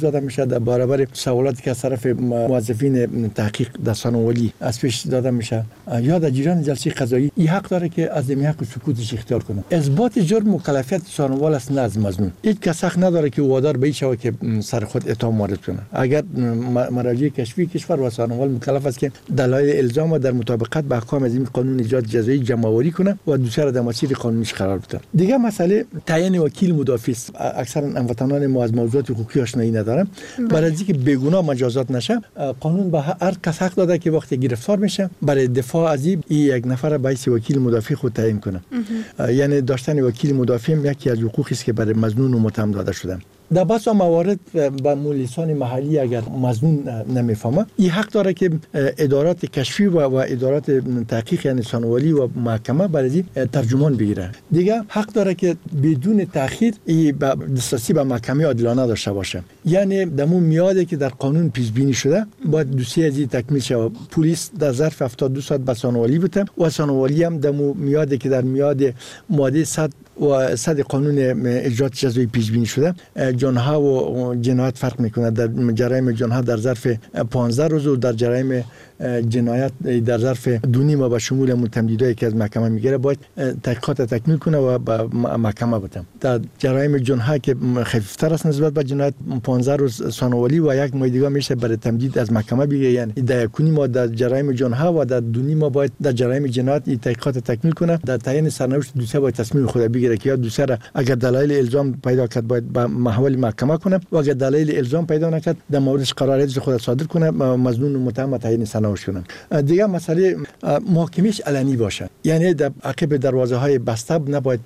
داده میشه در برابر سوالاتی که از طرف موظفین تحقیق در ثانویه از پیش داده میشه یا در جریان جلسه قضایی، این حق داره که از این حق سکوتش اختیار کنه. اثبات جرم مکلفیت ثانویه است نه از مظنون. هیچ کس حق نداره که وادار به شود که سر خود اتهام وارد کنه. اگر مراجع کشفی کشور و ثانویه مکلف است که دلایل الزام در مطابقت با احکام از این قانون اجرات جزایی جمع‌آوری کنه و دوسر در مسیر قانونیش قرار بده. دیگه مسئله تعیین وکیل مدافع است. اکثرا هموطنان ما از موضوعات حقوقی آشنایی ندارن. برای اینکه بیگناه مجازات نشه، قانون به هر کس حق داده که وقتی گرفتار میشه برای دفاع از این یک نفر به حیث وکیل مدافع خود تعیین کنه. یعنی داشتن وکیل مدافع یکی از حقوقی است که برای مظنون و متهم داده شده. در بسیار موارد با مؤسسان محلی اگر مظنون نمیفهمه، این حق داره که ادارات کشفی و, و ادارات تحقیق یعنی ثانویه و محکمه برای ترجمان بگیره. دیگه حق داره که بدون تأخیر این دسترسی به محکمه عادلانه داشته باشه. یعنی دمو میاده که در قانون پیش بینی شده باید دوسیه از تکمیل شه. پلیس در ظرف هفتاد و دو ساعت به ثانویه بده و ثانویه هم دمو میاده که در میاد ماده صد و صد قانون اجرات جزایی پیش بینی شده. جنحه و جنایت فرق میکنه. در جرایم جنحه در ظرف پانزده روز و در جرایم جنایت در ظرف دو نیم به شمول متمدیدایی که از محکمه میگیره باید تحقیقات تکمیل کنه و به محکمه بده. در جرایم جنحه که خفیفتر است نسبت به جنایت پانزده روز ثانویه و یک ماه دیگه میشه برای تمدید از محکمه بگیره. یعنی در یک ما در جرایم جنحه و در دو نیم باید در جرایم جنایت این تحقیقات تکمیل کنه. در تعیین سرنوشت دوسیه باید تصمیم خود بگیره که یا دوسیه اگر دلایل الزام پیدا کرد باید به محول محکمه کنه و اگر دلایل الزام پیدا نکرد در موردش قرارداد خود صادر کنه، مظنون و متهم تعیین سرنوشت کنه. دیگه مسئله محاکمهش علنی باشه. یعنی در عقب دروازه های بسته نباید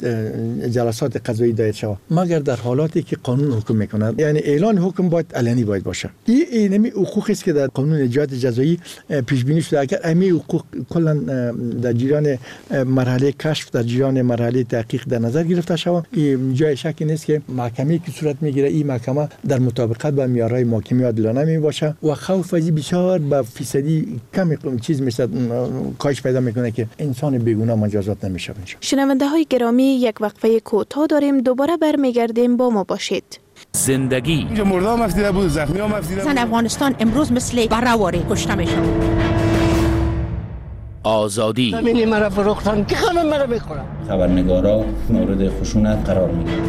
جلسات قضایی دایر شود مگر در حالاتی که قانون حکم میکنه. یعنی اعلان حکم باید علنی باید باشه. این اینمی حقوقی است که در قانون اجرات جزایی پیش بینی شده. اگر امی حقوق کلا در جریان مرحله کشف در جریان مرحله تحقیق در نظر گرفته شود، این جای شکی نیست که محکمه‌ای که صورت میگیره این محکمه در مطابقت با معیارهای محاکمه عادلانه می باشه و خوف از بسیار به فیصدی کمی چیز مثل کاهش پیدا میکنه که انسان بیگناه مجازات نمیشه. شنونده های گرامی، یک وقفه کوتاه داریم، دوباره برمیگردیم، با ما باشید. زندگی اینجا مرده هم افدیده بود، زخمی هم افدیده بود. زن افغانستان امروز مثل برهواری کشته میشه. آزادی همینی مرا فروختن که خانم مرا بخورم. خبرنگارا مورد خشونت قرار میگیرن.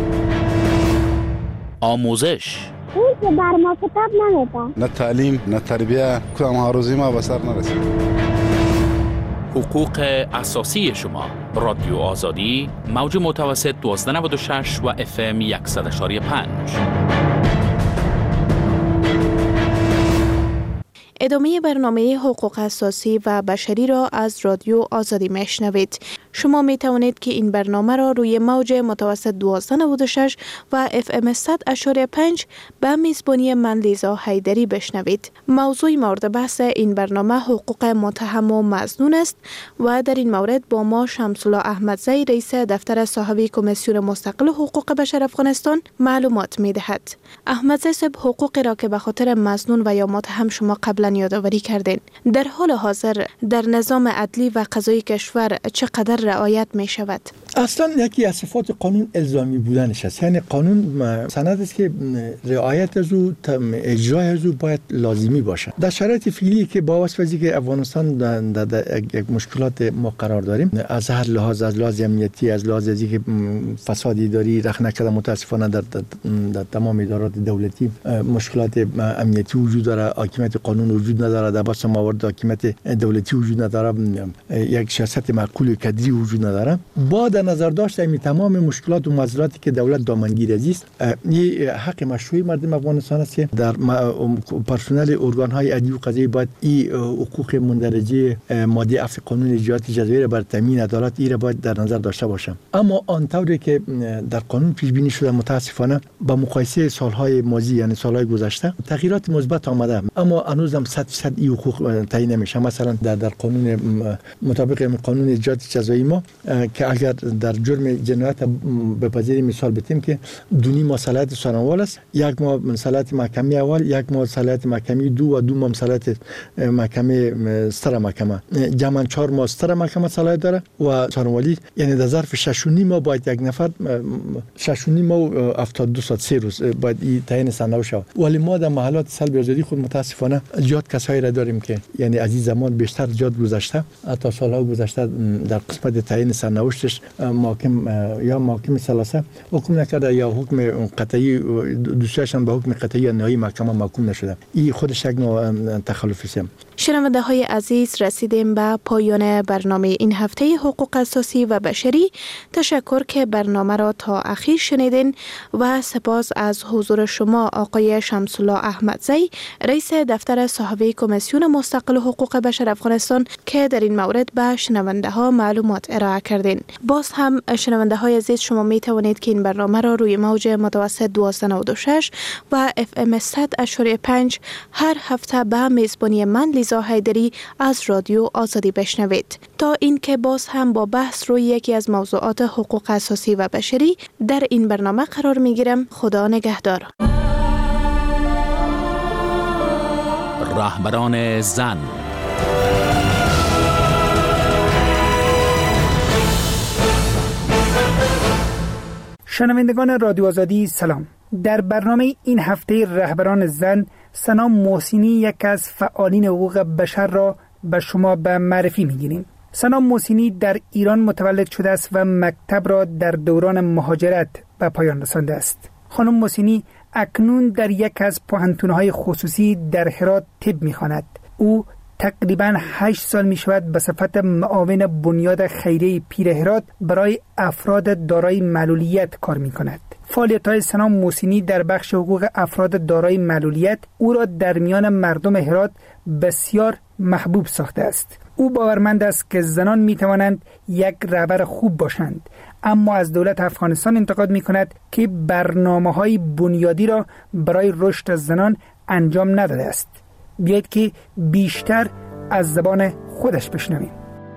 آموزش اون که بر ما کتاب نمیدن. نه تعلیم نه تربیه، کدام ها روزی ما به سر نرسید. حقوق اساسی شما. رادیو آزادی، موج متوسط دوازده نود و شش و اف ام صد و پنج. ادامه برنامه حقوق اساسی و بشری را از رادیو آزادی میشنوید. شما می توانید که این برنامه را روی موج متوسط دوازده نود و شش و اف ام صد و پنج به میزبانی من لیزا حیدری بشنوید. موضوع مورد بحث این برنامه حقوق متهم و مظنون است و در این مورد با ما شمس‌الله احمدزی رئیس دفتر صاحب کمیسیون مستقل حقوق بشر افغانستان معلومات می دهد. احمدزی صاحب، حقوقی را که به خاطر مظنون و یا متهم شما قبلا یادآوری کردین، در حال حاضر در نظام عدلی و قضایی کشور چقدر رعایت می شود؟ اصلا یکی از صفات قانون الزامی بودنش است. یعنی قانون سند است که رعایت از او اجرای از او باید لازمی باشه. در شرایط فعلی که با واسطه که افغانستان در, در یک مشکلات ما قرار داریم، از هر لحاظ، از لحاظ امنیتی، از لحاظ از که فساد اداری رخ نکرده، متاسفانه در, در, در تمام ادارات دولتی مشکلات امنیتی وجود داره، حاکمیت قانون وجود نداره، در بسیار موارد حاکمیت دولتی وجود نداره، یک سیاست معقول و کدری وجود نداره. با در نظر داشته این تمام مشکلات و معضلاتی که دولت دامنگیر است، این حق مشروعی مردم افغانستان است که در پرسنل ارگان‌های عدلی و قضایی باید این حقوق مندرجه ماده هفت قانون اجرات جزایی را بر تامین عدالت این را باید در نظر داشته باشه. اما آنطوری که در قانون پیش بینی شده، متاسفانه با مقایسه سالهای ماضی یعنی سالهای گذشته تغییرات مثبت آمده، اما هنوز هم صد درصد این حقوق تعیین نمیشه. مثلا در در قانون مطابق قانون اجرات جزایی ما که اگر در جرم جنایت بپذیریم مثال بتیم که دونی ما صلاحیت سارنوال است، یک ما صلاحیت محکمه اول، یک ما صلاحیت محکمه دو و دو ما صلاحیت محکمه ستر محکمه، جمع چهار ما ستر محکمه صلاحیت داره و سارنوالی، یعنی در ظرف شش و نیم ماه باید یک نفر شش و نیم ماه و هفتاد و دو ساعت سه روز باید این تعیین سرنوشت شود. ولی ما در محلات سلب آزادی خود متاسفانه زیاد کسایی را داریم که یعنی از این زمان بیشتر زیاد گذشته، حتی سالها گذشته در قسمت تعیین سرنوشتش محاکم یا محاکم ثلاثه حکم نکرده یا حکم قطعی دوستشان به حکم قطعی نهایی محکمه محکوم نشده. این خودش یک نوع تخلف است. شنونده های عزیز، رسیدیم به پایان برنامه این هفته حقوق اساسی و بشری. تشکر که برنامه را تا اخیر شنیدین و سپاس از حضور شما آقای شمس الله احمدزی، رئیس دفتر صاحب کمیسیون مستقل حقوق بشر افغانستان که در این مورد به شنونده ها معلومات ارائه کردین. باز هم شنونده های عزیز، شما می توانید که این برنامه را روی موج متوسط دویست و نود و شش و اف ام صد و پنج هر هفته به میزبانی من لیزا حیدری از رادیو آزادی بشنوید. تا اینکه باز هم با بحث روی یکی از موضوعات حقوق اساسی و بشری در این برنامه قرار می گیرم. خدا نگهدار. رهبران زن. شنوندگان رادیو آزادی سلام. در برنامه این هفته رهبران زن، سنا محسنی یک از فعالین حقوق بشر را به شما به معرفی می‌گیریم. سنا محسنی در ایران متولد شده است و مکتب را در دوران مهاجرت به پایان رسانده است. خانم محسنی اکنون در یک از پوهنتون‌های خصوصی در هرات طب می‌خواند. او تقریباً هشت سال می شود به صفت معاون بنیاد خیریه پیر هرات برای افراد دارای معلولیت کار می کند. فعالیت‌های سنا محسنی در بخش حقوق افراد دارای معلولیت او را در میان مردم هرات بسیار محبوب ساخته است. او باورمند است که زنان می توانند یک رهبر خوب باشند، اما از دولت افغانستان انتقاد می کند که برنامه‌های بنیادی را برای رشد زنان انجام نداده است. بیایید که بیشتر از زبان خودش بشنویم.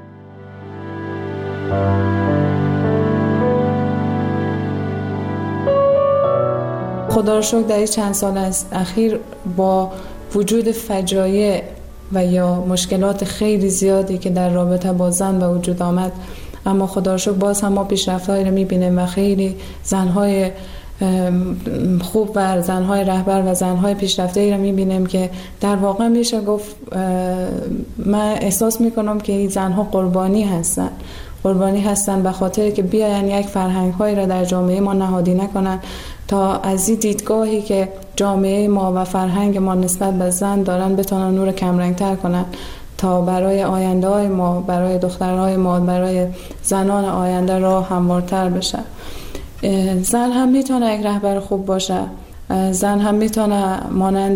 خدا را شکر در این چند سال از اخیر با وجود فجایع و یا مشکلات خیلی زیادی که در رابطه با زن به وجود آمد، اما خدا را شکر باز هم ما پیشرفت‌هایی را می‌بینیم و خیلی زن‌های خوب و زن‌های رهبر و زن‌های پیشرفته‌ای را می‌بینیم که در واقع میشه گفت من احساس می‌کنم که این زن‌ها قربانی هستن قربانی هستن به خاطر که بیاین یک فرهنگ‌هایی را در جامعه ما نهادینه کنن تا از این دیدگاهی که جامعه ما و فرهنگ ما نسبت به زن دارن بتونن نور کمرنگ‌تر کنن تا برای آینده های ما، برای دخترهای ما، برای زنان آینده راه هموارتر بشه. زن هم میتونه یک رهبر خوب باشه. زن هم میتونه مانند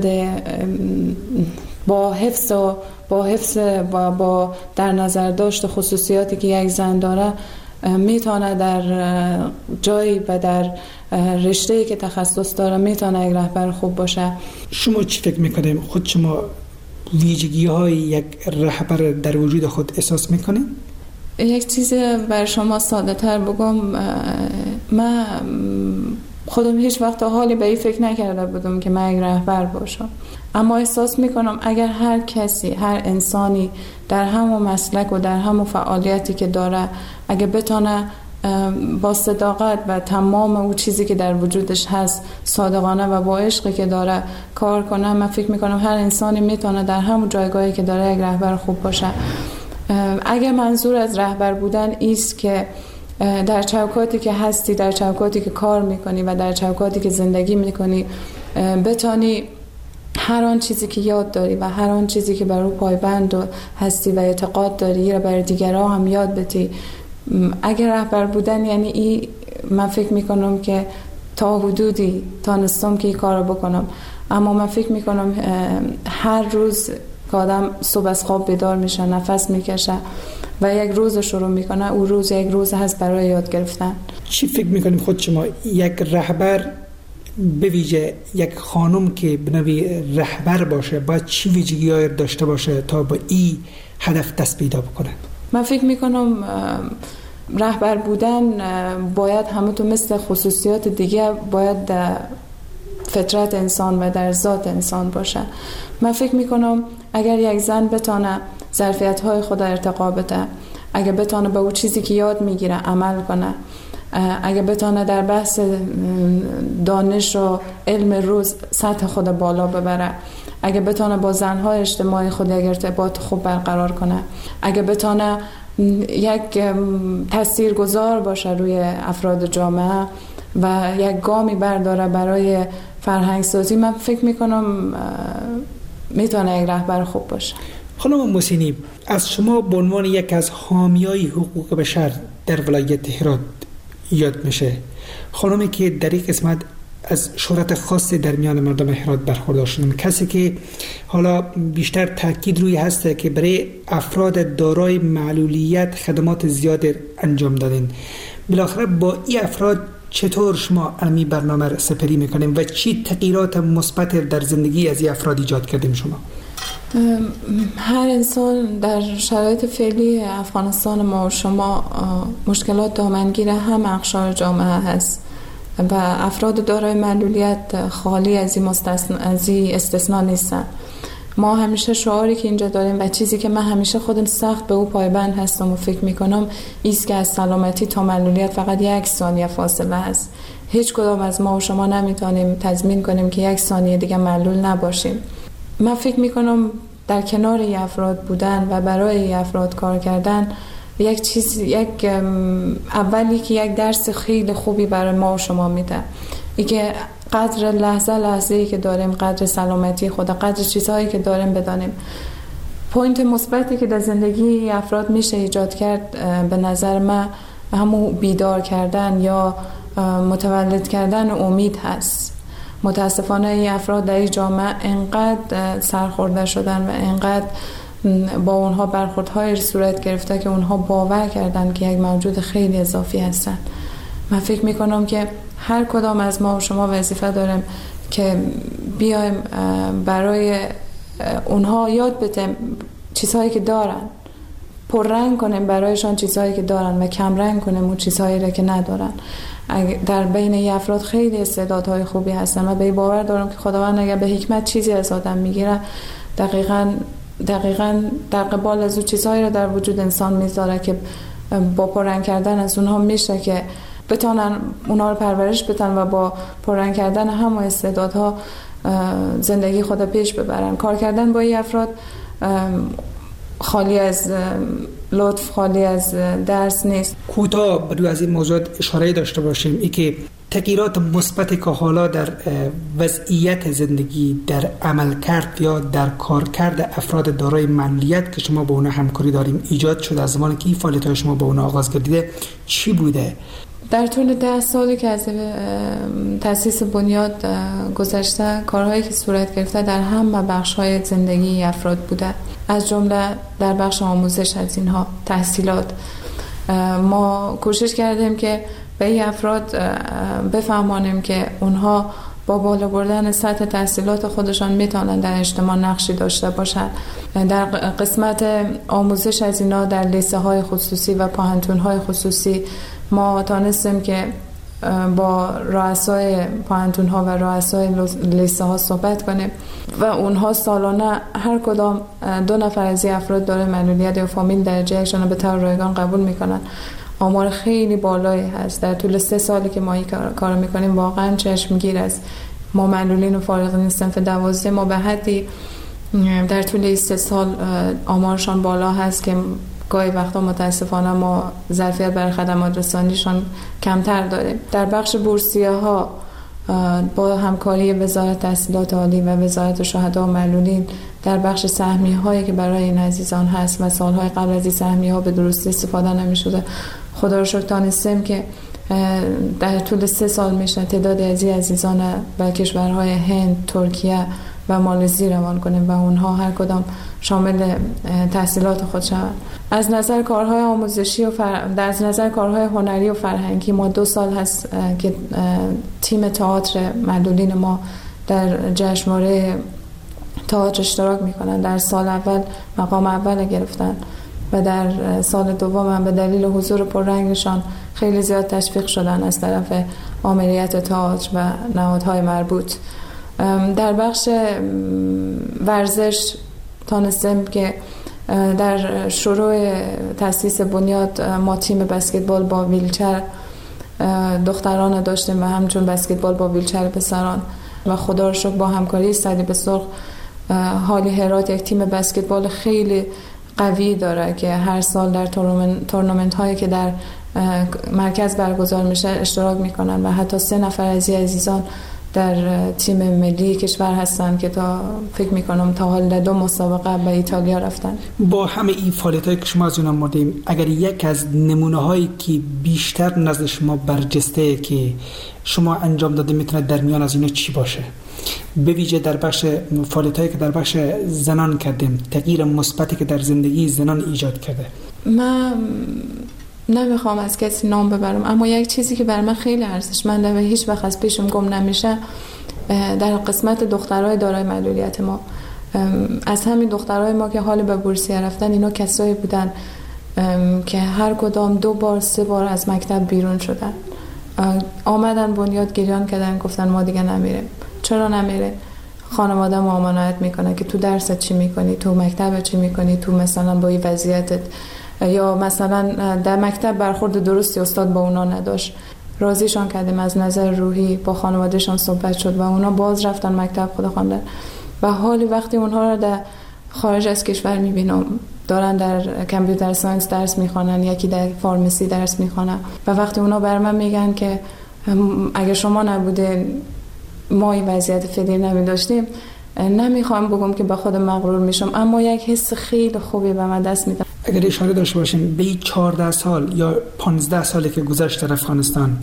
با حفظ و با حفظ و با در نظر داشت خصوصیاتی که یک زن داره میتونه در جایی و در رشته‌ای که تخصص داره میتونه یک رهبر خوب باشه. شما چی فکر میکنید؟ خود شما ویژگی‌های یک رهبر در وجود خود احساس میکنید؟ یک چیز بر شما ساده تر بگم، من خودم هیچ وقت تا حالی به این فکر نکرده بودم که من یک رهبر باشم، اما احساس میکنم اگر هر کسی، هر انسانی در همون مسلک و در همون فعالیتی که داره اگه بتونه با صداقت و تمام اون چیزی که در وجودش هست صادقانه و با عشقی که داره کار کنه، من فکر میکنم هر انسانی میتونه در همون جایگاهی که داره یک رهبر خوب باشه. اگه منظور از رهبر بودن ایست که در چوکاتی که هستی، در چوکاتی که کار میکنی و در چوکاتی که زندگی میکنی بتانی هر آن چیزی که یاد داری و هر آن چیزی که بر او پایبند هستی و اعتقاد داری را برای دیگران هم یاد بدی. اگر رهبر بودن یعنی ای، من فکر میکنم که تا حدودی تانستم که این کار رو بکنم، اما من فکر میکنم هر روز که آدم صبح از خواب بیدار میشه، نفس میکشه و یک روز شروع میکنه، اون روز یک روز هست برای یاد گرفتن. چی فکر میکنیم خود شما یک رهبر به ویژه یک خانم که بنوی رهبر باشه باید چی ویژگی‌هایی داشته باشه تا با این هدف دست پیدا بکنه؟ من فکر میکنم رهبر بودن باید همونطور مثل خصوصیات دیگه باید در فطرت انسان و در ذات انسان باشه. من فکر میکنم اگر یک زن بتانه ظرفیت های خود ارتقا بده، اگر بتانه به اون چیزی که یاد میگیره عمل کنه، اگر بتانه در بحث دانش و علم روز سطح خود بالا ببره، اگر بتانه با زنهای اجتماعی خود یک ارتباط خوب برقرار کنه، اگر بتانه یک تاثیرگذار باشه روی افراد جامعه و یک گامی برداره برای فرهنگ سازی، من فکر میکنم میتونه یک رهبر خوب باشه. خانم موسینی، از شما به عنوان یک از حامیای حقوق بشر در ولایت هرات یاد میشه. خانمی که در این قسمت از شهرت خاصی در میان مردم هرات برخوردار شدن، کسی که حالا بیشتر تاکید روی هسته که برای افراد دارای معلولیت خدمات زیاد انجام دادین. بالاخره با این افراد چطور شما علمی برنامه را سپری میکنیم و چی تغییرات مثبت در زندگی از این افراد ایجاد کردیم شما؟ هر انسان در شرایط فعلی افغانستان ما و شما مشکلات دامنگیر هم اقشار جامعه هست و افراد دارای معلولیت خالی از این مستثنا از این استثناء نیستن. ما همیشه شعاری که اینجا داریم و چیزی که من همیشه خودم سخت به او پایبند هستم و فکر میکنم ایست که از سلامتی تا معلولیت فقط یک ثانیه فاصله هست. هیچ کدام از ما و شما نمیتونیم تضمین کنیم که یک ثانیه دیگه معلول نباشیم. من فکر میکنم در کنار ای افراد بودن و برای ای افراد کار کردن یک چیز یک اولی که یک درس خیلی خوبی برای ما و شما میده، ای که قدر لحظه لحظه ای که داریم، قدر سلامتی خود، قدر چیزهایی که داریم بدانیم. پوینت مثبتی که در زندگی افراد میشه ایجاد کرد به نظر من همون بیدار کردن یا متولد کردن امید هست. متاسفانه این افراد در این جامعه انقدر سرخورده شدن و انقدر با اونها برخوردهای صورت گرفته که اونها باور کردن که یک موجود خیلی اضافی هستن. من فکر میکنم که هر کدام از ما و شما وظیفه داریم که بیایم برای اونها یاد بدیم چیزهایی که دارن، پررنگ کنیم برایشان چیزهایی که دارن و کم رنگ کنیم اون چیزهایی را که ندارن. در بین ای افراد خیلی استعدادهای خوبی هستن. من به این باور دارم که خداوند اگر به حکمت چیزی از آدم میگیره دقیقاً دقیقاً در قبال از اون چیزهایی را در وجود انسان میذاره که با پررنگ کردن از اونها میشه که بتونن اونها رو پرورش بدن و با پررنگ کردن همه استعدادها زندگی خود پیش ببرن. کار کردن با این افراد خالی از لطف، خالی از درس نیست. کوتاه بر از این موضوعات اشاره داشته باشیم، ای که تغییرات مثبتی که حالا در وضعیت زندگی، در عملکرد یا در کارکرد افراد دارای معلولیت که شما با اونها همکاری داریم ایجاد شده از زمانی که این فعالیت‌های شما با اونها آغاز کردیده چی بوده؟ در طول ده سالی که از تأسیس بنیاد گذشته، کارهایی که صورت گرفته در همه بخش‌های زندگی افراد بوده، از جمله در بخش آموزش از اینها، تحصیلات. ما کوشش کردیم که به این افراد بفهمانیم که اونها با بالا بردن سطح تحصیلات خودشان میتونن در اجتماع نقشی داشته باشند. در قسمت آموزش از اینا در لیسه های خصوصی و پاهنتون های خصوصی ما تانستیم که با رؤسای پاهنتون ها و رؤسای لیسه ها صحبت کنیم و اونها سالانه هر کدام دو نفر از این افراد داره معلولیت یا فامیل درجه یکشان به طور رایگان قبول میکنن. آمار خیلی بالایی هست. در طول سه سالی که ما این کار میکنیم واقعا چشمگیر است. ما معلولین و فارغین صنف دوازده ما به حدی در طول این سه سال آمارشان بالا هست که گاهی وقتا متاسفانه ما ظرفیت برای خدمات رسانیشان کمتر داریم. در بخش بورسیه ها با همکاری وزارت تحصیلات عالی و وزارت شهدا و معلولین در بخش سهمیه هایی که برای این عزیزان هست و سالهای قبل از این سهمیه ها به درستی استفاده نمی شده، خدا رو شکر تانستیم که در طول سه سال میشه تعدادی از این عزیزان به کشورهای هند، ترکیه و مالزی روان کنیم و اونها هر کدام شامل تحصیلات خود شوند. از نظر کارهای آموزشی و فر... از نظر کارهای هنری و فرهنگی ما دو سال هست که تیم تئاتر معلولین ما در جشنواره تئاتر اشتراک میکنن. در سال اول مقام اول گرفتن و در سال دوم هم به دلیل حضور پررنگشان خیلی زیاد تشویق شدن از طرف آمریت تئاتر و نهادهای مربوط. در بخش ورزش تانستیم که در شروع تأسیس بنیاد ما تیم بسکتبال با ویلچر دختران داشتیم و همچون بسکتبال با ویلچر پسران و خدا رو شکر با همکاری صلیب سرخ حالی هرات یک تیم بسکتبال خیلی قوی داره که هر سال در تورنمنت هایی که در مرکز برگزار میشه اشتراک میکنن و حتی سه نفر از این عزیزان در تیم ملی کشور هستن که تا فکر میکنم تا حال دو مسابقه به ایتالیا رفتن. با همه این فعالیت‌هایی که شما از اونها مردیم، اگر یک از نمونه‌هایی که بیشتر نزد شما برجسته که شما انجام داده میتونه در میان از اینا چی باشه؟ به ویژه در بخش فعالیت‌هایی که در بخش زنان کردیم، تغییر مثبتی که در زندگی زنان ایجاد کرده. من نمیخوام از کسی نام ببرم، اما یک چیزی که بر من خیلی ارزشمنده و هیچ وقت از پیشم گم نمیشه در قسمت دخترای دارای معلولیت ما، از همین دخترای ما که حال به بورسیه رفتن، اینا کسایی بودن که هر کدام دو بار سه بار از مکتب بیرون شدن، آمدن بنیاد گریان کردن، گفتن ما دیگه نمیریم. چرا نمیره؟ خانواده ما امانت میکنه که تو درست چی میکنی، تو مکتب چی میکنی، تو مثلا با این وضعیتت، یا مثلا در مکتب برخورد درستی استاد با اونا نداشت. راضیشان کردیم از نظر روحی، با خانوادهشان صحبت شد و اونا باز رفتن مکتب خود خواندن. و حالی وقتی اونها رو در خارج از کشور میبینم دارن در کامپیوتر ساینس درس میخوانن، یکی در فارمسی درس میخوانن و وقتی اونا بر من میگن که اگه شما نبوده ما این وضعیت فعلی نمیداشتیم، نمیخوام بگم که به خودم مغرور میشم، اما یک حس خیلی خوبی به من دست میده. اگر اشاره داشته باشیم به این چهارده سال یا پانزده سالی که گذشت در افغانستان،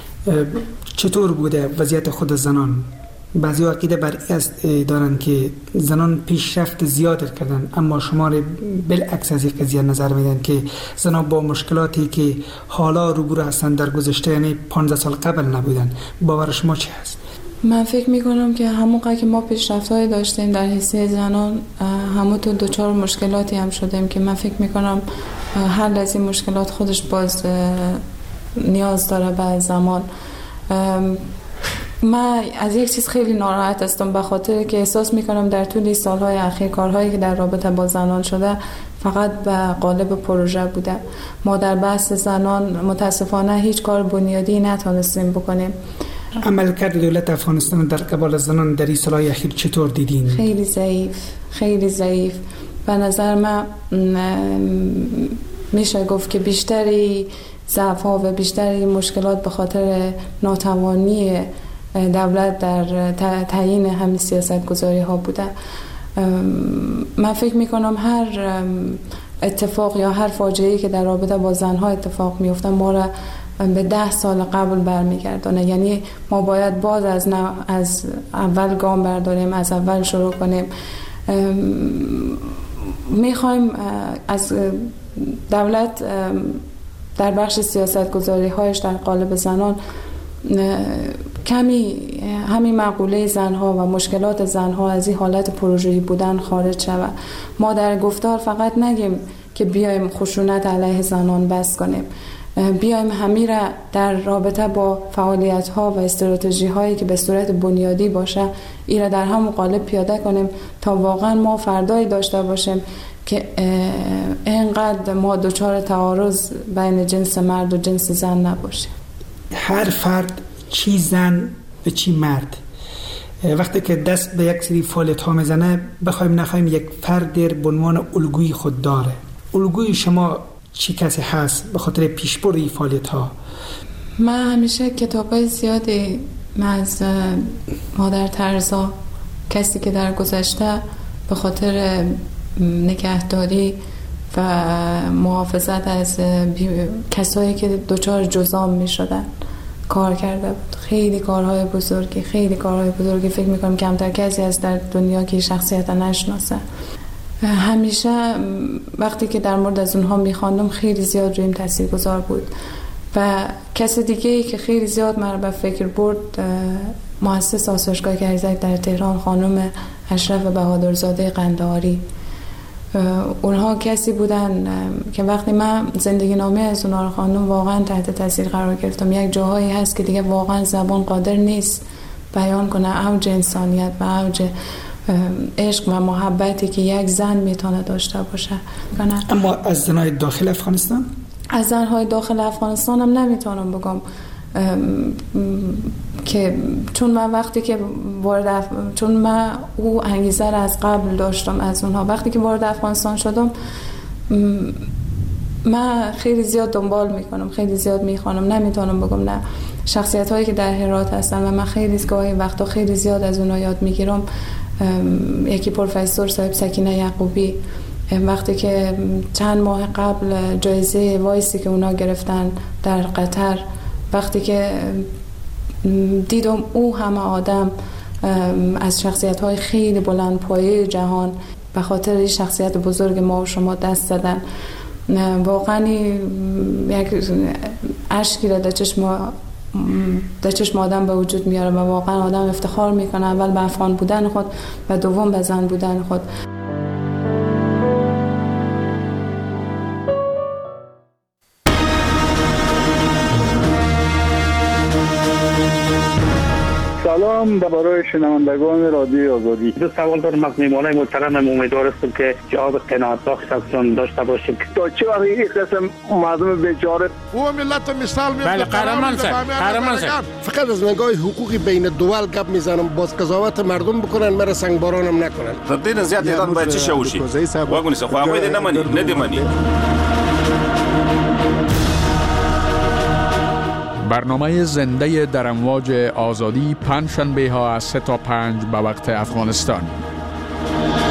چطور بوده وضعیت خود زنان؟ بعضی عقیده بر این دارن که زنان پیشرفت زیاد کردن، اما شما بالعکس از این قضیه نظر میدن که زنان با مشکلاتی که حالا روبرو هستن در گذشته، یعنی پانزده سال قبل نبودن. باور شما چه هست؟ من فکر میکنم که همونقدر که ما پیشرفت‌های داشتیم در حیثیت زنان، همونطور دوچار مشکلاتی هم شدیم که من فکر میکنم حل از این مشکلات خودش باز نیاز داره به زمان. من از یک چیز خیلی ناراحت هستم، به خاطر که احساس میکنم در طول سالهای اخیر کارهایی که در رابطه با زنان شده فقط به قالب پروژه بوده. ما در بحث زنان متاسفانه هیچ کار بنیادی نتونستیم بکنیم. عملکرد دولت افغانستان در قبال زنان در این سالهای اخیر چطور دیدین؟ خیلی ضعیف، خیلی ضعیف. به نظر من میشه گفت که بیشتری ضعف‌ها و بیشتری مشکلات به خاطر ناتوانی دولت در تعیین همین سیاست‌گذاری ها بوده. من فکر میکنم هر اتفاق یا هر فاجعه‌ای که در رابطه با زنها اتفاق میفته ما را به ده سال قبل برمیگردونه. یعنی ما باید باز از, از اول گام برداریم، از اول شروع کنیم. میخوایم از دولت در بخش سیاست گذاری هایش در قالب زنان کمی همین مقوله زنها و مشکلات زنها از این حالت پروژه‌ای بودن خارج شود. ما در گفتار فقط نگیم که بیایم خشونت علیه زنان بس کنیم، بیایم همین را در رابطه با فعالیت ها و استراتژی هایی که به صورت بنیادی باشه این را در همون قالب پیاده کنیم تا واقعا ما فردایی داشته باشیم که اینقدر ما دچار تعارض بین جنس مرد و جنس زن نباشیم. هر فرد چی زن و چی مرد وقتی که دست به یک سری فعالیت ها میزنه، بخوایم نخوایم یک فرد به عنوان الگوی خود داره. الگوی شما چی کسی هست به خاطر پیشبرد این فعالیت ها؟ من همیشه کتابای زیادی از مادر ترزا، کسی که در گذشته به خاطر نگهداری و محافظت از کسایی که دچار جذام می شدن کار کرده بود. خیلی کارهای بزرگی خیلی کارهای بزرگی فکر می کنم کمتر کسی از در دنیا که شخصیت نشناسه. همیشه وقتی که در مورد از اونها می خواندم خیلی زیاد رویم تاثیر گذار بود. و کسی دیگه ای که خیلی زیاد مرا به فکر برد مؤسس آسایشگاه گریزک در تهران، خانم اشرف بهادرزاده قندهاری. اونها کسی بودن که وقتی من زندگی نامه از اونها رو خواندم واقعا تحت تاثیر قرار گرفتم. یک جاهایی هست که دیگه واقعا زبان قادر نیست بیان کنه اوج انسانیت و اوج عشق و محبتی که یک زن میتونه داشته باشه. اما از زنهای داخل افغانستان؟ از زنهای داخل افغانستان هم نمیتونم بگم که چون من وقتی که وارد اف... چون من او انگیزه را از قبل داشتم از اونها. وقتی که وارد افغانستان شدم من خیلی زیاد دنبال میکنم، خیلی زیاد میخوانم، نمیتونم بگم نه. شخصیت هایی که در هرات هستن و من خیلی گاهی وقتا خیلی زیاد از اونها یاد میگیرم. یکی پروفسور صاحب سکینه یعقوبی، وقتی که چند ماه قبل جایزه وایسی که اونا گرفتن در قطر، وقتی که دیدم او همه آدم از شخصیت‌های خیلی بلند پایه جهان به خاطر این شخصیت بزرگ ما و شما دست زدن، واقعا یک اشکی را در چشم در چشم آدم به وجود میاره و واقعا آدم افتخار میکنه اول به افغان بودن خود و دوم به زن بودن خود. سلام درباره شنوندگان رادیو آزادی. دو سوال دارم از میهمانای محترم. امیدوار هستم که جواب قناعت بخش ازشون داشته باشیم. تا چه وقت این قسم مردم بیچاره او ملت مثال میزنه؟ بله قهرمان سر قهرمان سر فقط از نگاه حقوقی بین دول گپ میزنم، باز قضاوت مردم بکنن، مرا سنگبارانم نکنن. تدین زیاد ایران باید چی شوشی واگونی سه خواهی ده نمانی ندیمانی. برنامه زنده در امواج آزادی پنج شنبه ها از سه تا پنج به وقت افغانستان.